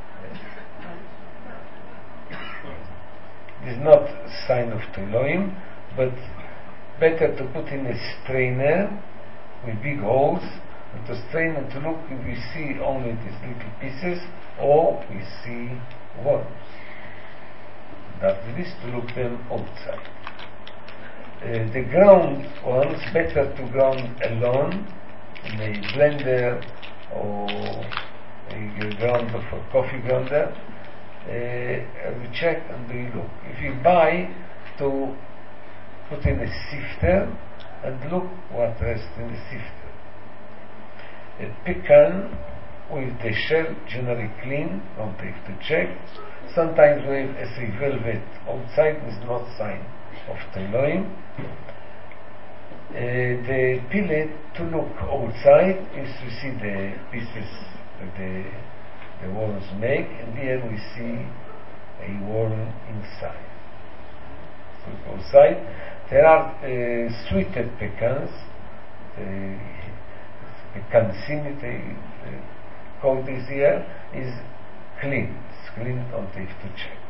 It is not a sign of Teiloim, but better to put in a strainer with big holes and to strain and to look if we see only these little pieces or we see worms. That is to look them outside. Uh, the ground ones, better to ground alone in a blender or a grinder for coffee grinder. Uh, we check and we look. If you buy, to put in a sifter and look what rests in the sifter. A pecan with the shell generally clean, don't have to check. Sometimes with as a velvet outside is not sign of Teiloim. Uh, the pillet to look outside is to see the pieces that the, the worms make, and here we see a worm inside. So outside there are uh, sweeted pecans, the pecan simite uh, called this here is clean. It's clean, don't have to check.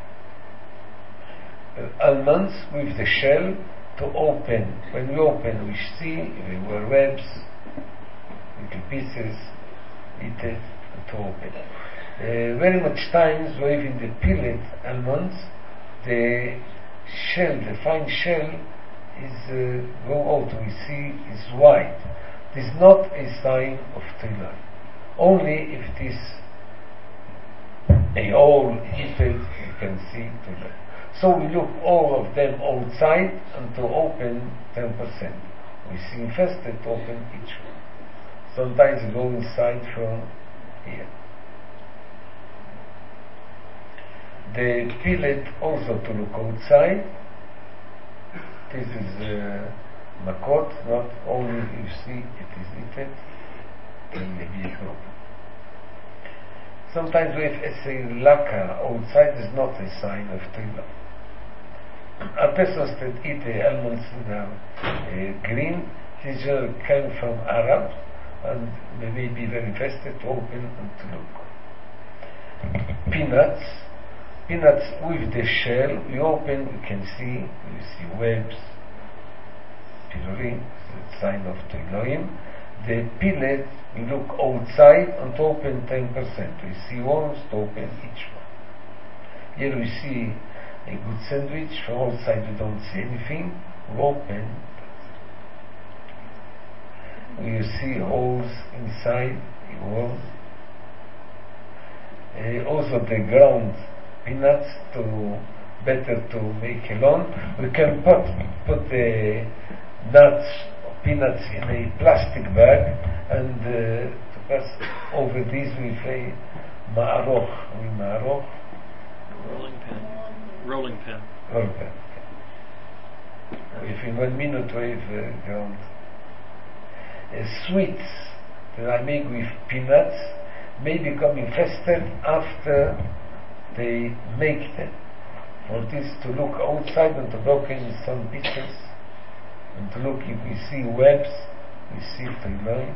Uh, almonds with the shell to open. When we open, we see there were webs, little pieces, eat it, and to open. Uh, very much times, where in the peeled almonds, the shell, the fine shell, is uh, go out. We see is white. It is not a sign of Teilah. Only if it is a whole heated, you can see Teilah. So we look all of them outside and to open ten percent. We see infested to open each one. Sometimes we go inside from here. The pillet also to look outside. This is uh, makot, not only you see it is eaten, then maybe a problem. Sometimes we have a lacquer outside is not a sign of Teilah. A person that eat the almonds now uh, green, these came from Arab and they may be very interested to open and to look. Peanuts, peanuts with the shell, we open, we can see, we see webs, pirurim, sign of Teiloim. The pillet, we look outside and to open ten percent. We see worms to open each one. Here we see a good sandwich. From outside we don't see anything. We open. We see holes inside the worm. Uh, also the ground peanuts to better to make alone. We can put put the nuts or peanuts in a plastic bag and uh, to pass over this with a ma'aroch. With ma'aroch. Rolling pin. Rolling pin. Rolling pin. If in one minute we have uh, ground. Uh, sweets that I make with peanuts may become infested after they make them. For this to look outside and to look in some pieces and to look if we see webs, we see Teiloim.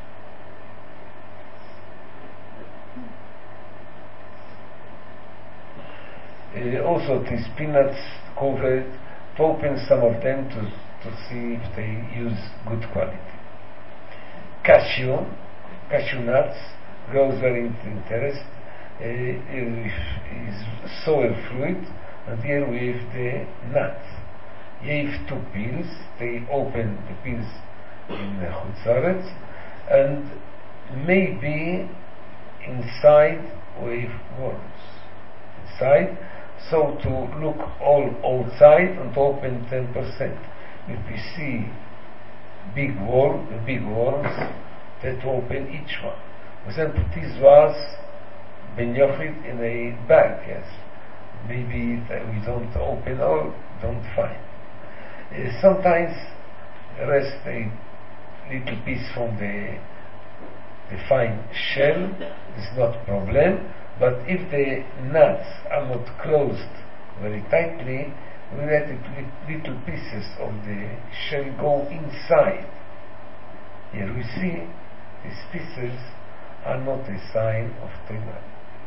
Uh, also these peanuts covered, to open some of them to, to see if they use good quality. Cashew, cashew nuts, grows very interest, uh, is soil fluid, and here we have the nuts. Here have two peels, they open the peels in the chutzaretz, and maybe inside we have worms. Inside, so to look all outside and to open ten percent. If we see big worm, big worms, that open each one. For example, this was Ben Yochid in a bag, yes. Maybe we don't open all, don't find. Uh, sometimes rest a little piece from the the fine shell is not problem, but if the nuts are not closed very tightly, we let the little pieces of the shell go inside. Here we see these pieces are not a sign of Teilah.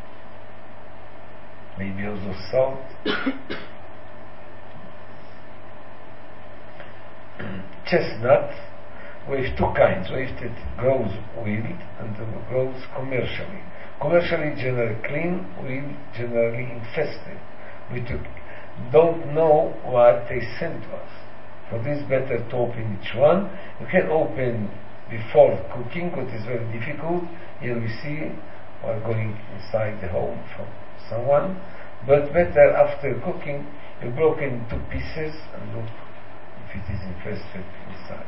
Maybe also salt. Chestnut, we have two kinds. We have that grows wild and that grows commercially. Commercially generally clean, wild generally infested. We took, don't know what they sent to us. For this, better to open each one. You can open before cooking, what is very difficult. Here we see we're going inside the home from someone, but better after cooking, you broke in two pieces and look if it is infested inside.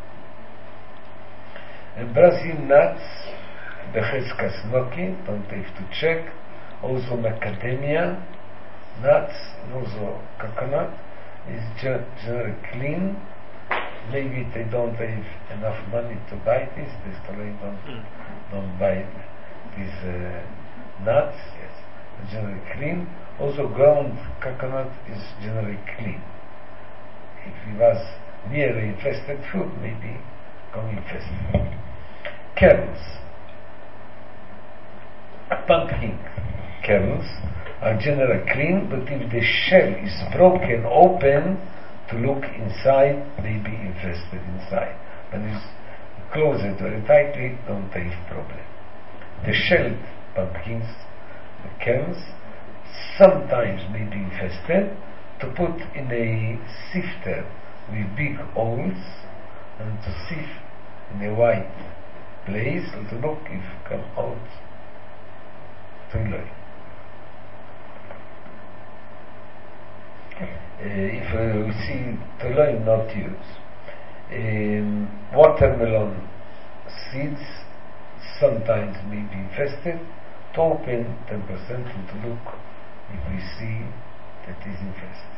And Brazil nuts, Becheskas Noki, don't have to check. Also macadamia nuts, and also coconut is generally clean. Maybe they don't have enough money to buy this. They still don't mm. don't buy these uh, nuts. Yes, generally clean. Also, ground coconut is generally clean. If it was near the infested fruit, maybe come infested. Kernels, pumpkin kernels are generally clean, but if the shell is broken open, to look inside, may be infested inside. But it's closed very tightly, don't have problem. The shelled pumpkins, the kernels, sometimes may be infested. To put in a sifter with big holes and to sift in a white place and to look if come out triloi. Uh, if uh, we see triloi not used, um, watermelon seeds sometimes may be infested. To open ten percent and to look if we see that is infested.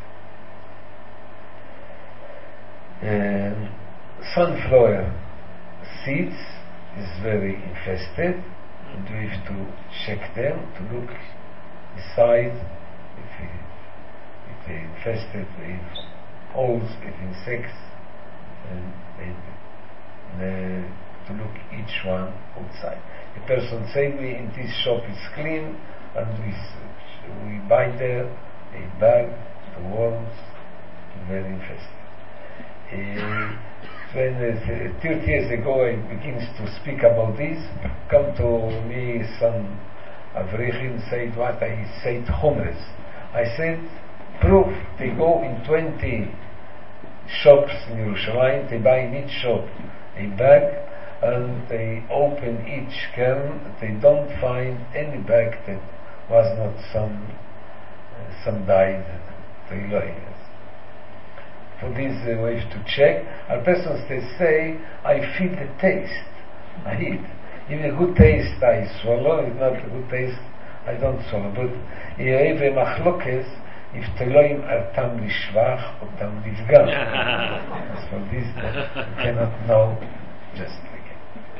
Um, sunflower seeds is very infested, and we have to check them to look inside if it if they infested with holes, with insects, and, and uh, to look each one outside. The person say me in this shop is clean, and we we buy there a bag, the worms, very infested. Uh, when uh, thirty years ago I begins to speak about this, come to me some Avrichim said what I said homeless. I said proof. They go in twenty shops in Yerushalayim, they buy in each shop a bag and they open each can, they don't find any bag that was not some uh, some dyed triloi. For this uh, we have to check. Our persons they say, I feel the taste, I eat. Even a good taste I swallow, if not a good taste I don't swallow. But if a machlokes, if triloi are tam lishvach or tam lifgam. As for this, uh, you cannot know just like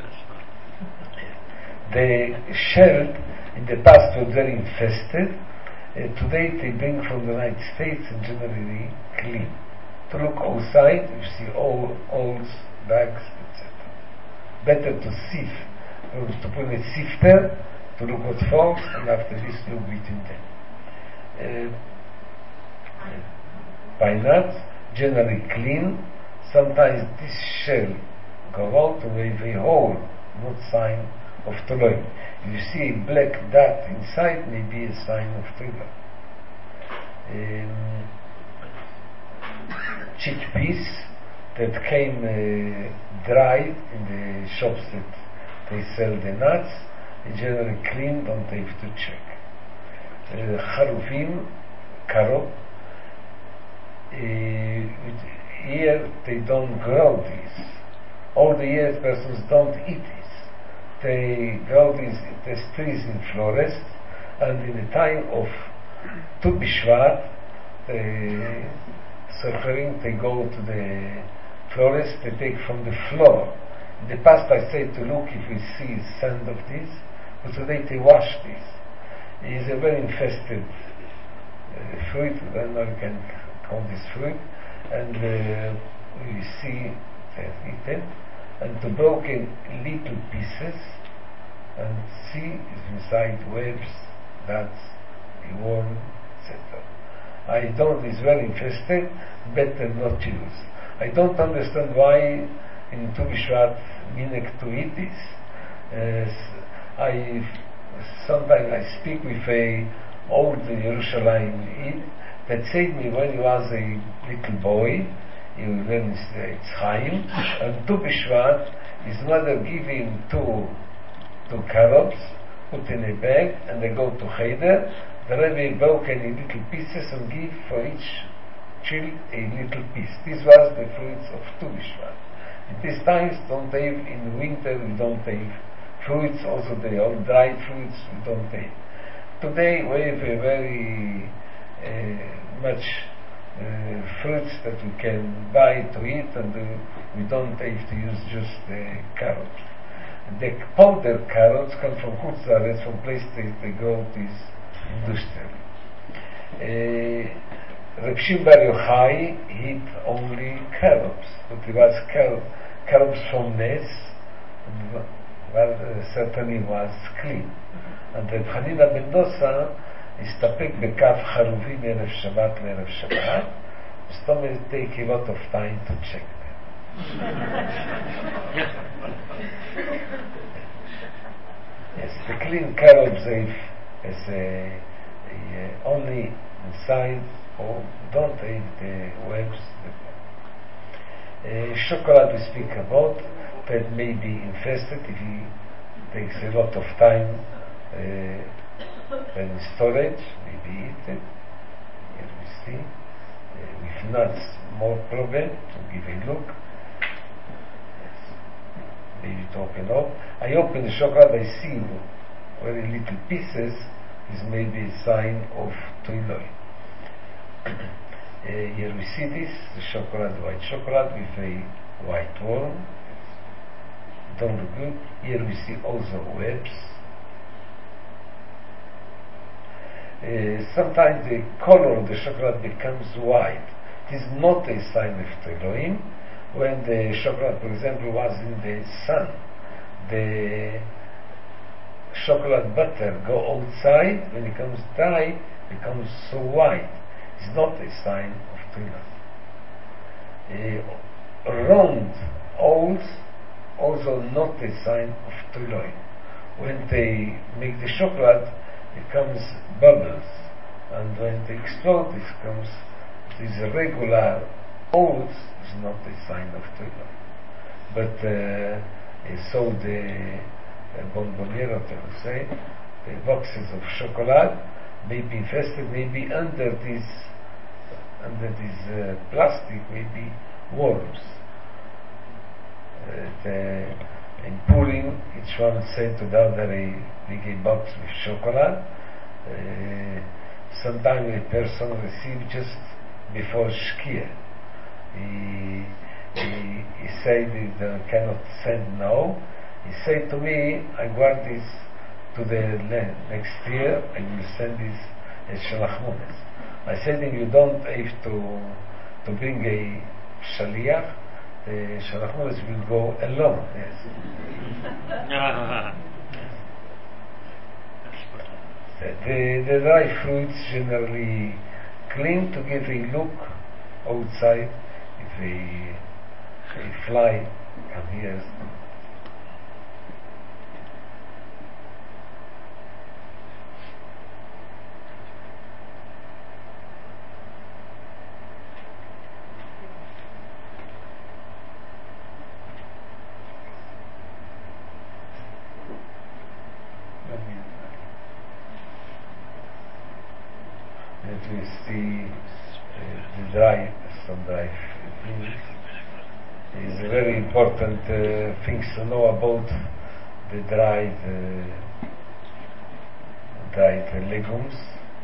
it. The shelled in the past were very infested. Uh, today they bring from the United States and generally clean. To look outside, you see all holes, bags, et cetera. Better to sift, to put a sifter, to look what falls, and after this look between them. Uh, pine nuts, generally clean. Sometimes this shell go out with a hole, not sign of triloi. If you see a black dot inside, maybe a sign of triloi. Um, chickpeas that came uh, dried in the shops that they sell the nuts, they generally clean, don't have to check. Uh, Harufim, carob, uh, here they don't grow this. All the years persons don't eat this. They grow these these trees in forests, and in the time of Tu B'Shvat, they suffering, they go to the forest, they take from the floor. In the past I said to look if we see sand of this, but today they wash this. It is a very infested uh, fruit, I don't know if you can call this fruit, and uh, we see it eaten, and to broken little pieces, and see is inside webs, that's a worm, et cetera. I don't, it's very infested, better not use. I don't understand why in Tu B'Shvat minhag to eat this. Uh, I sometimes I speak with a old Yerushalayim Eid that said me when he was a little boy, he learned Eitz Chaim, and Tu B'Shvat his mother gave him two two carrots, put in a bag, and they go to Cheder. The Rebbe broke in little pieces and give for each child a little piece. This was the fruits of Tu B'Shvat. At these times, don't have, in winter we don't have fruits, also the all dried fruits we don't have. Today we have a very uh, much uh, fruits that we can buy to eat, and uh, we don't have to use just the carrots. The powdered carrots come from Chutz La'aretz, from places they grow this industrially. Uh, Reb Shimon Bar Yochai eat only carrots, but it was car- carrots from Nes, well, uh, certainly was clean. And Reb Chanina ben Dosa הסתפק בכף חרובים מערב שבת לערב שבת. זאת אומרת, take a lot of time to check them. Yes, the clean carrots is a, a, only inside, or don't eat the webs. Uh, chocolate we speak about, that may be infested if it takes a lot of time uh, in storage, maybe eaten. Here we see. Uh, with nuts, more problem, to give a look. Yes. Maybe to open up. I open the chocolate, I see very little pieces. This may be a sign of toiloi. uh, here we see this, the chocolate, white chocolate with a white worm. Don't look good. Here we see also webs. Uh, sometimes the color of the chocolate becomes white. It is not a sign of Elohim. When the chocolate, for example, was in the sun, the chocolate butter go outside. When it comes dry, it becomes so white. It's not a sign of Elohim. Uh, round holes also not a sign of Elohim. When they make the chocolate, it becomes bubbles, and when they explode, it becomes these regular holes. Is not a sign of Torah. But uh, so the uh, bonboniero, to say, the boxes of chocolate may be infested, maybe under this under this uh, plastic, maybe worms. Uh, the, in Purim, each one sent to the other a big box with chocolate. Uh, sometimes a person received just before Shkia. He, he, he said he cannot send now. He said to me, I guard this to the next year, I will send this as Shalach Munes. I said him, you don't have to, to bring a Shaliach. The Shalach Munes will go alone. Yes. the, the dry fruits generally clean to give a look outside. If a, a fly comes here, that we see uh, the dry, some dry fruit. Is a very important uh, things to know about the dried uh, dried uh, legumes.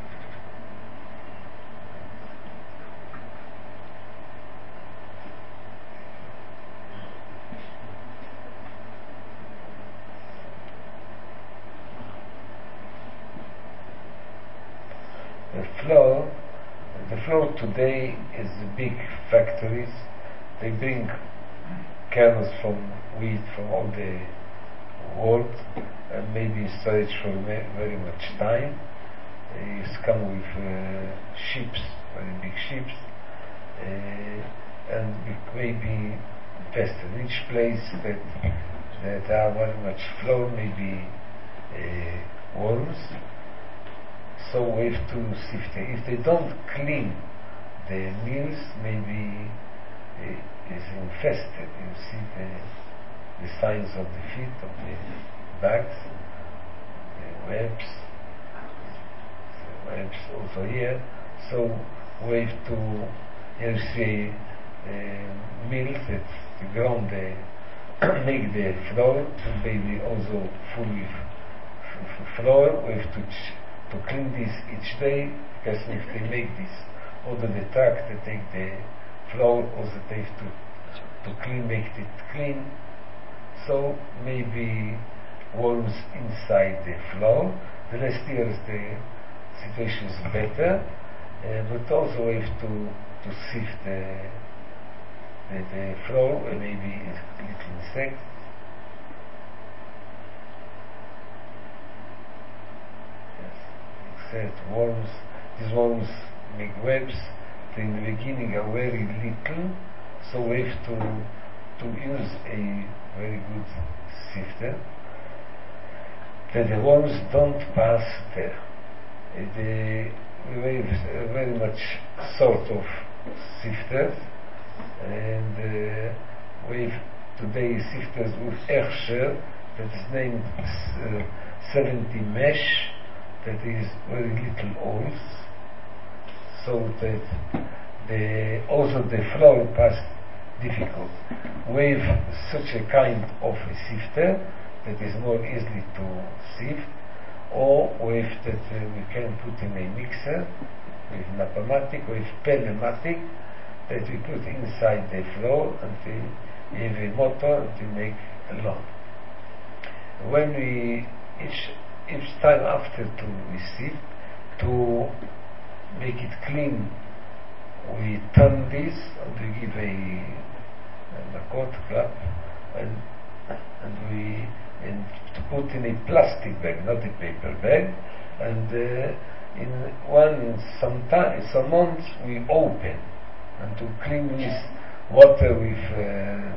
The flour, the flour today is the big factories. They bring kernels from wheat from all the world, and maybe storage for very much time. It's come with uh, ships, very big ships, uh, and maybe infested. In each place that that are very much floor, maybe uh, worms. So we have to sift it. If they don't clean the mills, maybe uh, it's infested. You see the the signs of the feet of the bags, the webs, the webs also here. So we have to, you see, uh, mills that the ground they make the floor, and maybe also full with f- f- floor. We have to ch- to clean this each day, because if they make this, also the truck they take the floor, also they have to to clean, make it clean. So maybe worms inside the floor. The last years the situation is better, uh, but also we have to to sift the the, the floor, uh, maybe little insects. Yes, except worms. These worms make webs. They in the beginning are very little, so we have to to use a very good sifter that the worms don't pass there. Uh, the, we have very much sort of sifters, and uh, we have today sifters with Ersher that is named uh, seventy mesh, that is very little oils, so that the also the floor pass difficult. With such a kind of a sifter that is more easily to sift, or with that uh, we can put in a mixer with Napamatic, with Pelematic, that we put inside the floor until we have a motor to make a lawn. When we each each time after to we sift, to make it clean, we turn this and we give a a coat club, and and we and to put in a plastic bag, not a paper bag, and uh, in one some time, some months we open and to clean with water with uh,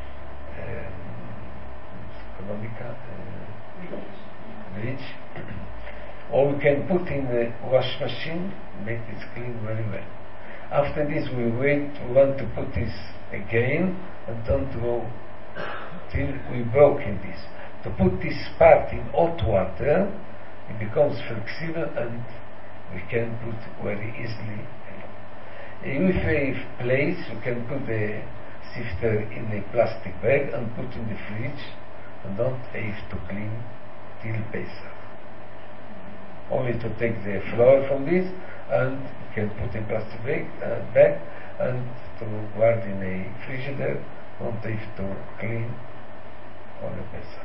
economica uh, bleach, or we can put in the wash machine, make it clean very well. After this we wait, we want to put this again and don't go till we broken this. To put this part in hot water, it becomes flexible and we can put very easily. If a place, we can put the sifter in a plastic bag and put in the fridge and don't have to clean till Pesach. Only to take the flour from this, and you can put in plastic bag, uh, bag and to guard in a frigidaire, don't have to clean on the Pesach.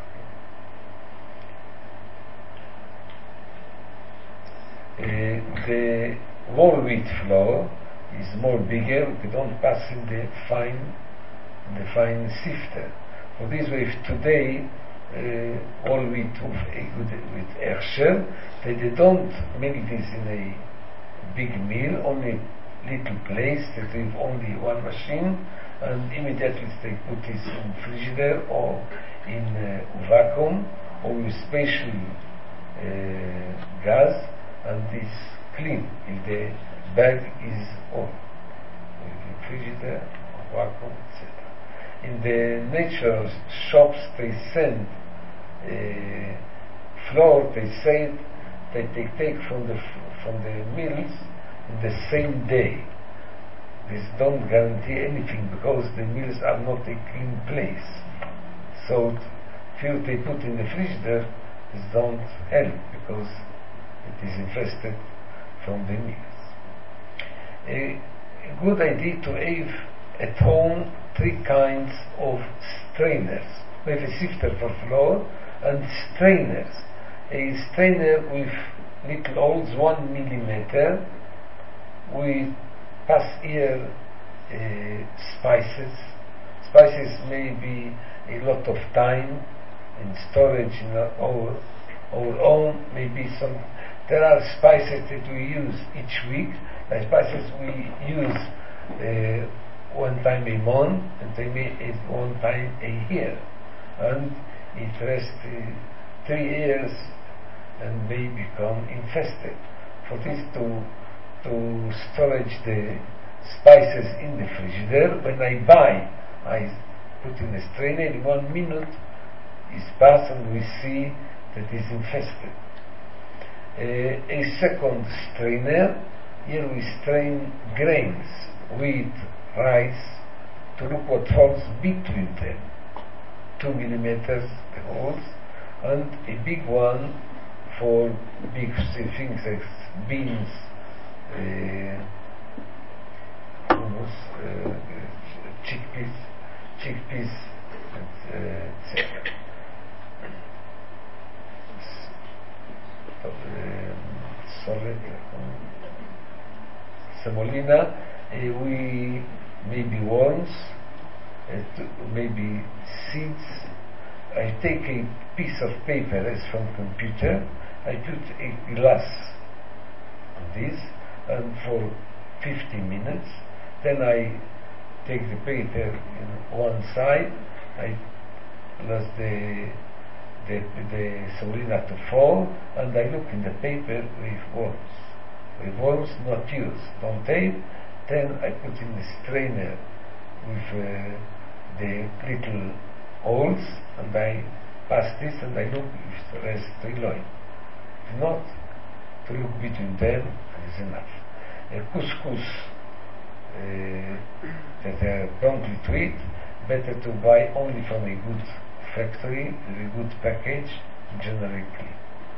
Uh, the whole wheat flour is more bigger, we don't pass in the fine the fine sifter. For this way, if today uh, all wheat with a good with Ersher, they, they don't mill this in a big mill, only little place that they have only one machine, and immediately they put this in frigidaire or in uh, vacuum or with special uh, gas, and this clean if the bag is on in frigidaire or vacuum, et cetera. In the nature shops they send uh, flour, they say that they take from the from the mills in the same day. This don't guarantee anything because the mills are not a clean place. So few they put in the frigidaire, this don't help because it is infested from the mills. A, a good idea to have at home three kinds of strainers. We have a sifter for flour and strainers. A strainer with little holes, one millimeter. We pass here uh, spices. Spices may be a lot of time in storage in our, our own, maybe some. There are spices that we use each week, and spices we use uh, one time a month, and maybe it's one time a year, and it rests uh, three years and may become infested. For this to to storage the spices in the frigidaire, when I buy, I put in a strainer, in one minute is passed and we see that it's infested. Uh, a second strainer, here we strain grains, wheat, rice, to look what holes between them. Two millimeters the holes, and a big one for big things like beans, uh, hummus, uh, chickpeas, chickpeas, and et cetera. Solid, semolina, uh, we maybe worms, uh, maybe seeds. I take a piece of paper as from computer, I put a glass on this, and for fifty minutes, then I take the paper in one side, I let the the, the semolina to fall, and I look in the paper with worms. With worms not used, don't tape, then I put in the strainer with uh, the little holes, and I pass this and I look if the rest triloid. If not, to look between them is enough. A couscous uh, that are promptly to eat, better to buy only from a good factory, with a good package, generally clean.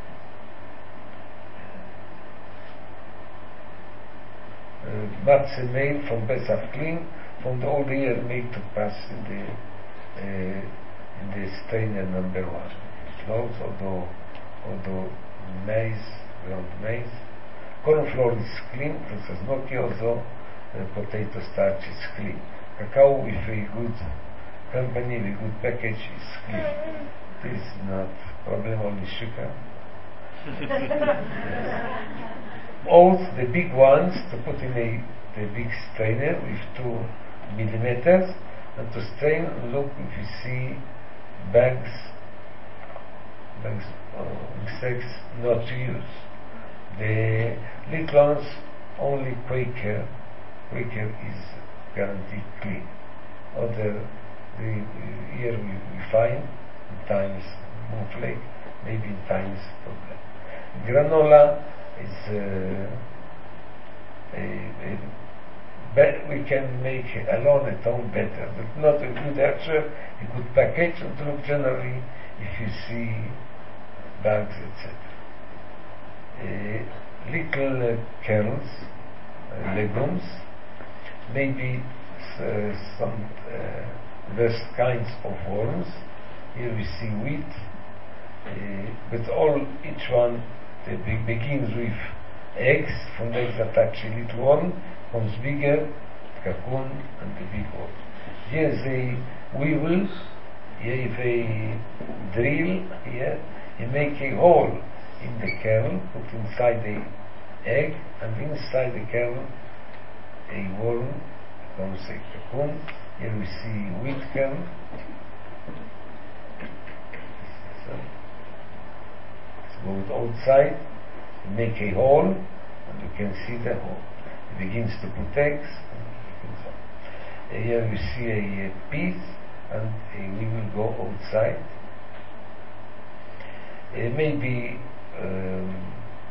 Uh, Matzah made from Pesach clean, from the old year made to pass in the uh, in the strainer number one. Clothes, although although maize, ground maize, corn flour is clean. This is not also uh, potato starch is clean. Cacao with a good company, with good package is clean. This is not problem, only sugar. Oats, the big ones, to put in a the big strainer with two millimeters, and to strain and look if you see bags, bags, uh, mistakes not to use. The little ones, only Quaker, Quaker is guaranteed clean. Other, the, here we, we find in times Moonflake, maybe in times problem. Granola is uh, a, a be- we can make alone at home better, but not a good archer, a good package, and look generally if you see bags, et cetera. Uh, little uh, kernels, uh, legumes, maybe uh, some uh, less kinds of worms. Here we see wheat, uh, but all each one uh, be- begins with eggs. From the eggs attach a little worm, comes bigger, cocoon, and the big worm. Here is a weevil. Here is a drill. Here you make a hole in the kernel, put inside the egg, and inside the kernel a worm becomes a cocoon. Here we see wheat kernel. So, let's go outside, make a hole, and you can see the hole. It begins to put eggs. And here we see a, a piece, and uh, we will go outside. Uh, maybe um,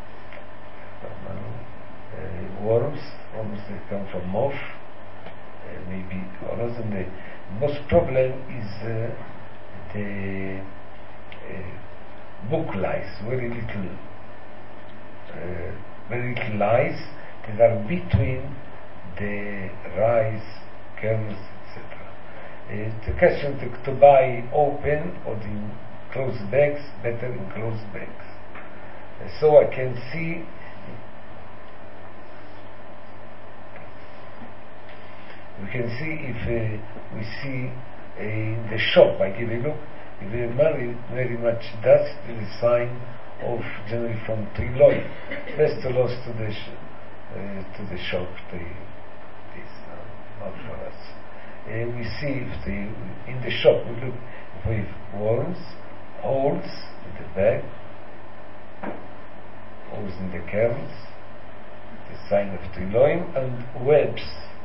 uh, worms, worms that come from moth, uh, maybe others. And the most problem is uh, the uh, book lice, very little, uh, very little lice that are between the rice, kernels, et cetera. Uh, the question to, to buy open or in closed bags, better in closed bags. Uh, so I can see we can see if uh, we see uh, in the shop, I give a look, if there is very, very much dust, there is a sign of generally from triloid. Best to lost to the sh- uh, to the shop, the, this. Uh, not for us. Uh, we see if the, in the shop we look with worms, holes in the bag, holes in the kernels, the sign of Triloim, and webs.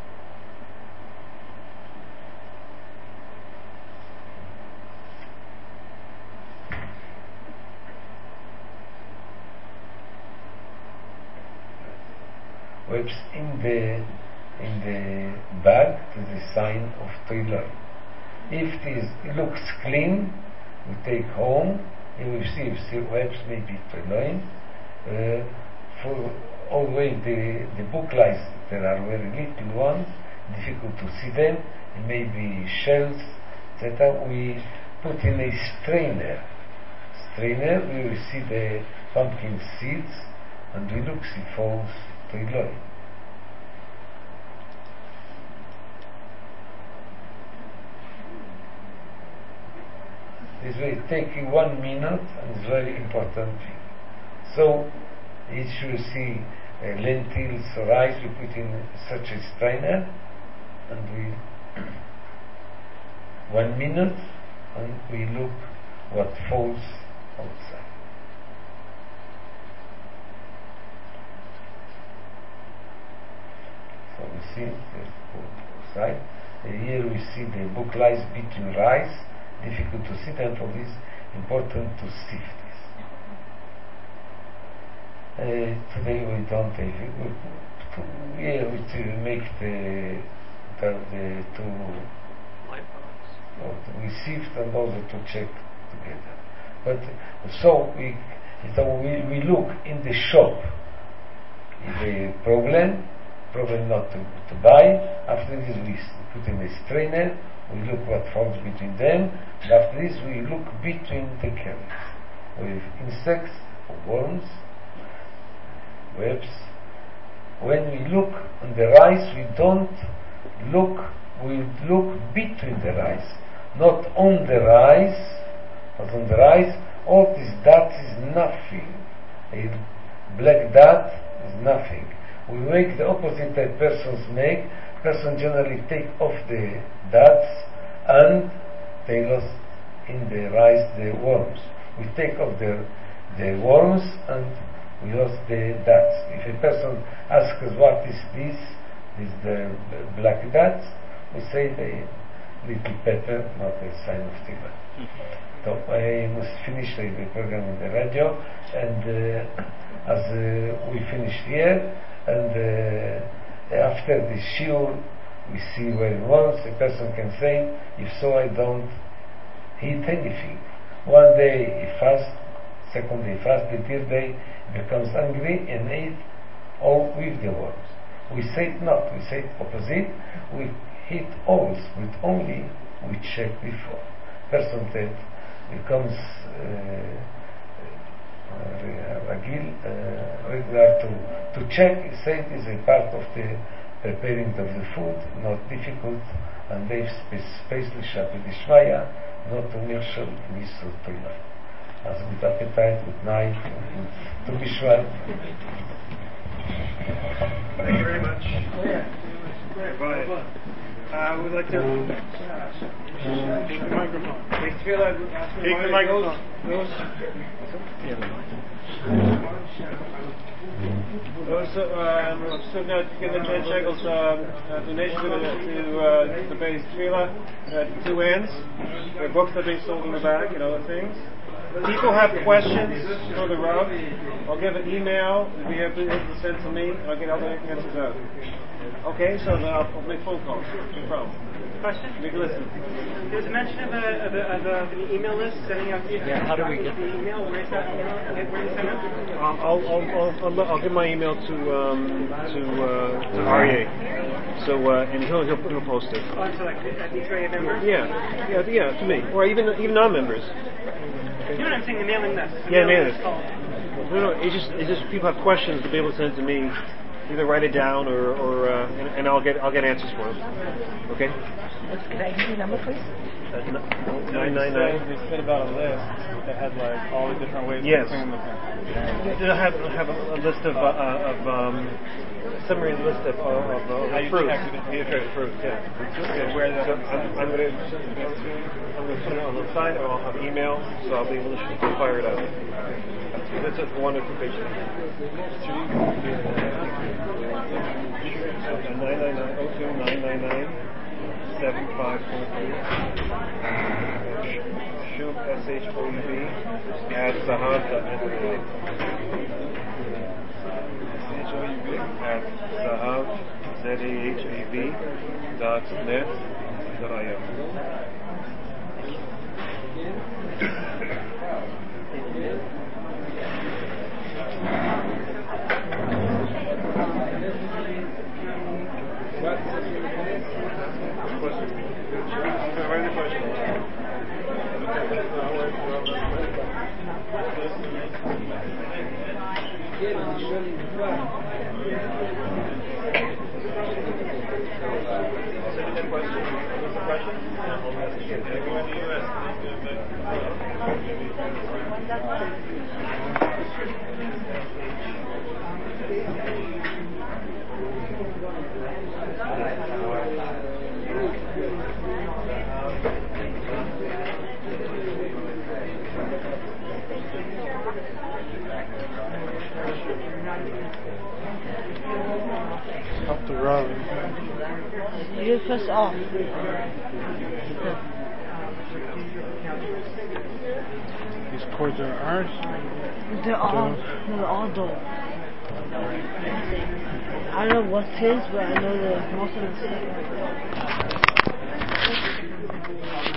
Webs in the in the bag to the sign of Triloim. If it, is, it looks clean, we take home and we see if the webs may be Triloim. Uh, for always the, the book lies, there are very little ones, difficult to see them, it may be shells, et cetera. We put in a strainer. Strainer, we will see the pumpkin seeds and we look if it falls Triloim. This way taking one minute and it's very important thing. So each you see uh, lentils or rice we put in such a strainer and we one minute and we look what falls outside. So we see the outside. Here we see the book lies between rice, difficult to see, and for this important to sift this. Uh, today we don't have it. We, to, yeah, we to make the the, the two light bulbs. We sift and also to check together. But so we so we, we look in the shop if a problem problem not to, to buy. After this we put in a strainer. We look what falls between them, and after this we look between the kernels with insects, worms, webs. When we look on the rice, we don't look, we look between the rice, not on the rice, but on the rice. All this dot is nothing. A black dot is nothing. We make the opposite that persons make. Person generally take off the dots and they lost in the rice the worms. We take off the the worms and we lost the dots. If a person asks us what is this, is the black dots, we say the little pepper, not a sign of Tiba. So I must finish the program on the radio, and uh, as uh, we finished here, and uh, after the shiur, we see where it was. A person can say, if so, I don't eat anything. One day he fasts, second day he fasts, the third day he becomes hungry and eat all with the worms. We say it not, we say it opposite. We eat all with only we check before. Person that becomes uh, uh, ragil, uh, regular to, to check, he said is a part of the preparing of the food, not difficult, and they spacely shabbat d'shmaya, not to nirshel nisur toila. As good appetite, good night, to be shvat. Thank you very much. Bye. Uh, we'd like to take the microphone. Take the microphone. Those. Those um, so now give the ten shekels uh, donation to, to uh, the base tefillah at two ends. There are books that are being sold in the back and other things. People have questions for the Rav. I'll give an email. If you have to send to me, I'll get all the answers out. Okay, so then I'll, I'll make phone calls. No problem. Question? We can listen. There's a mention of, a, of, a, of, a, of an email list sending out. Yeah, how do we get the email? Where is that email? Okay, where do you send it? Um, I'll, I'll, I'll, I'll, I'll give my email to um, to uh, to Aryeh. So uh, and he'll, he'll he'll post it. Oh, so like uh, these Aryeh members? Yeah, yeah, yeah, to me, or even even non-members. You know what I'm saying? The mailing list. The Yeah, mailing mailing list. No, no, it's just it's just people have questions to be able to send to me. either write it down or, or uh, and, and I'll get I'll get answers for them. Okay. What's, can I give you a number, please? Uh, nine nine nine. They said about a list that had like all the different ways Yes. to clean the thing. I have have a, a list of uh, of um, summary list of of, of, of How you fruits. check it. You check fruit, yeah. Okay, where the- So I'm, I'm gonna I'm gonna put it on the side, and I'll have email, so I'll be able to sh- fire it out. This is one or two pages. Nine nine nine oh two nine nine nine seven five four three. Shub S H O U B at Zahav dot net. At Zahav Z A H A V dot net dot I O. Up the road. You just press off. These chords are ours. They're all, they're all dull. I don't know what's his, but I know that most of them.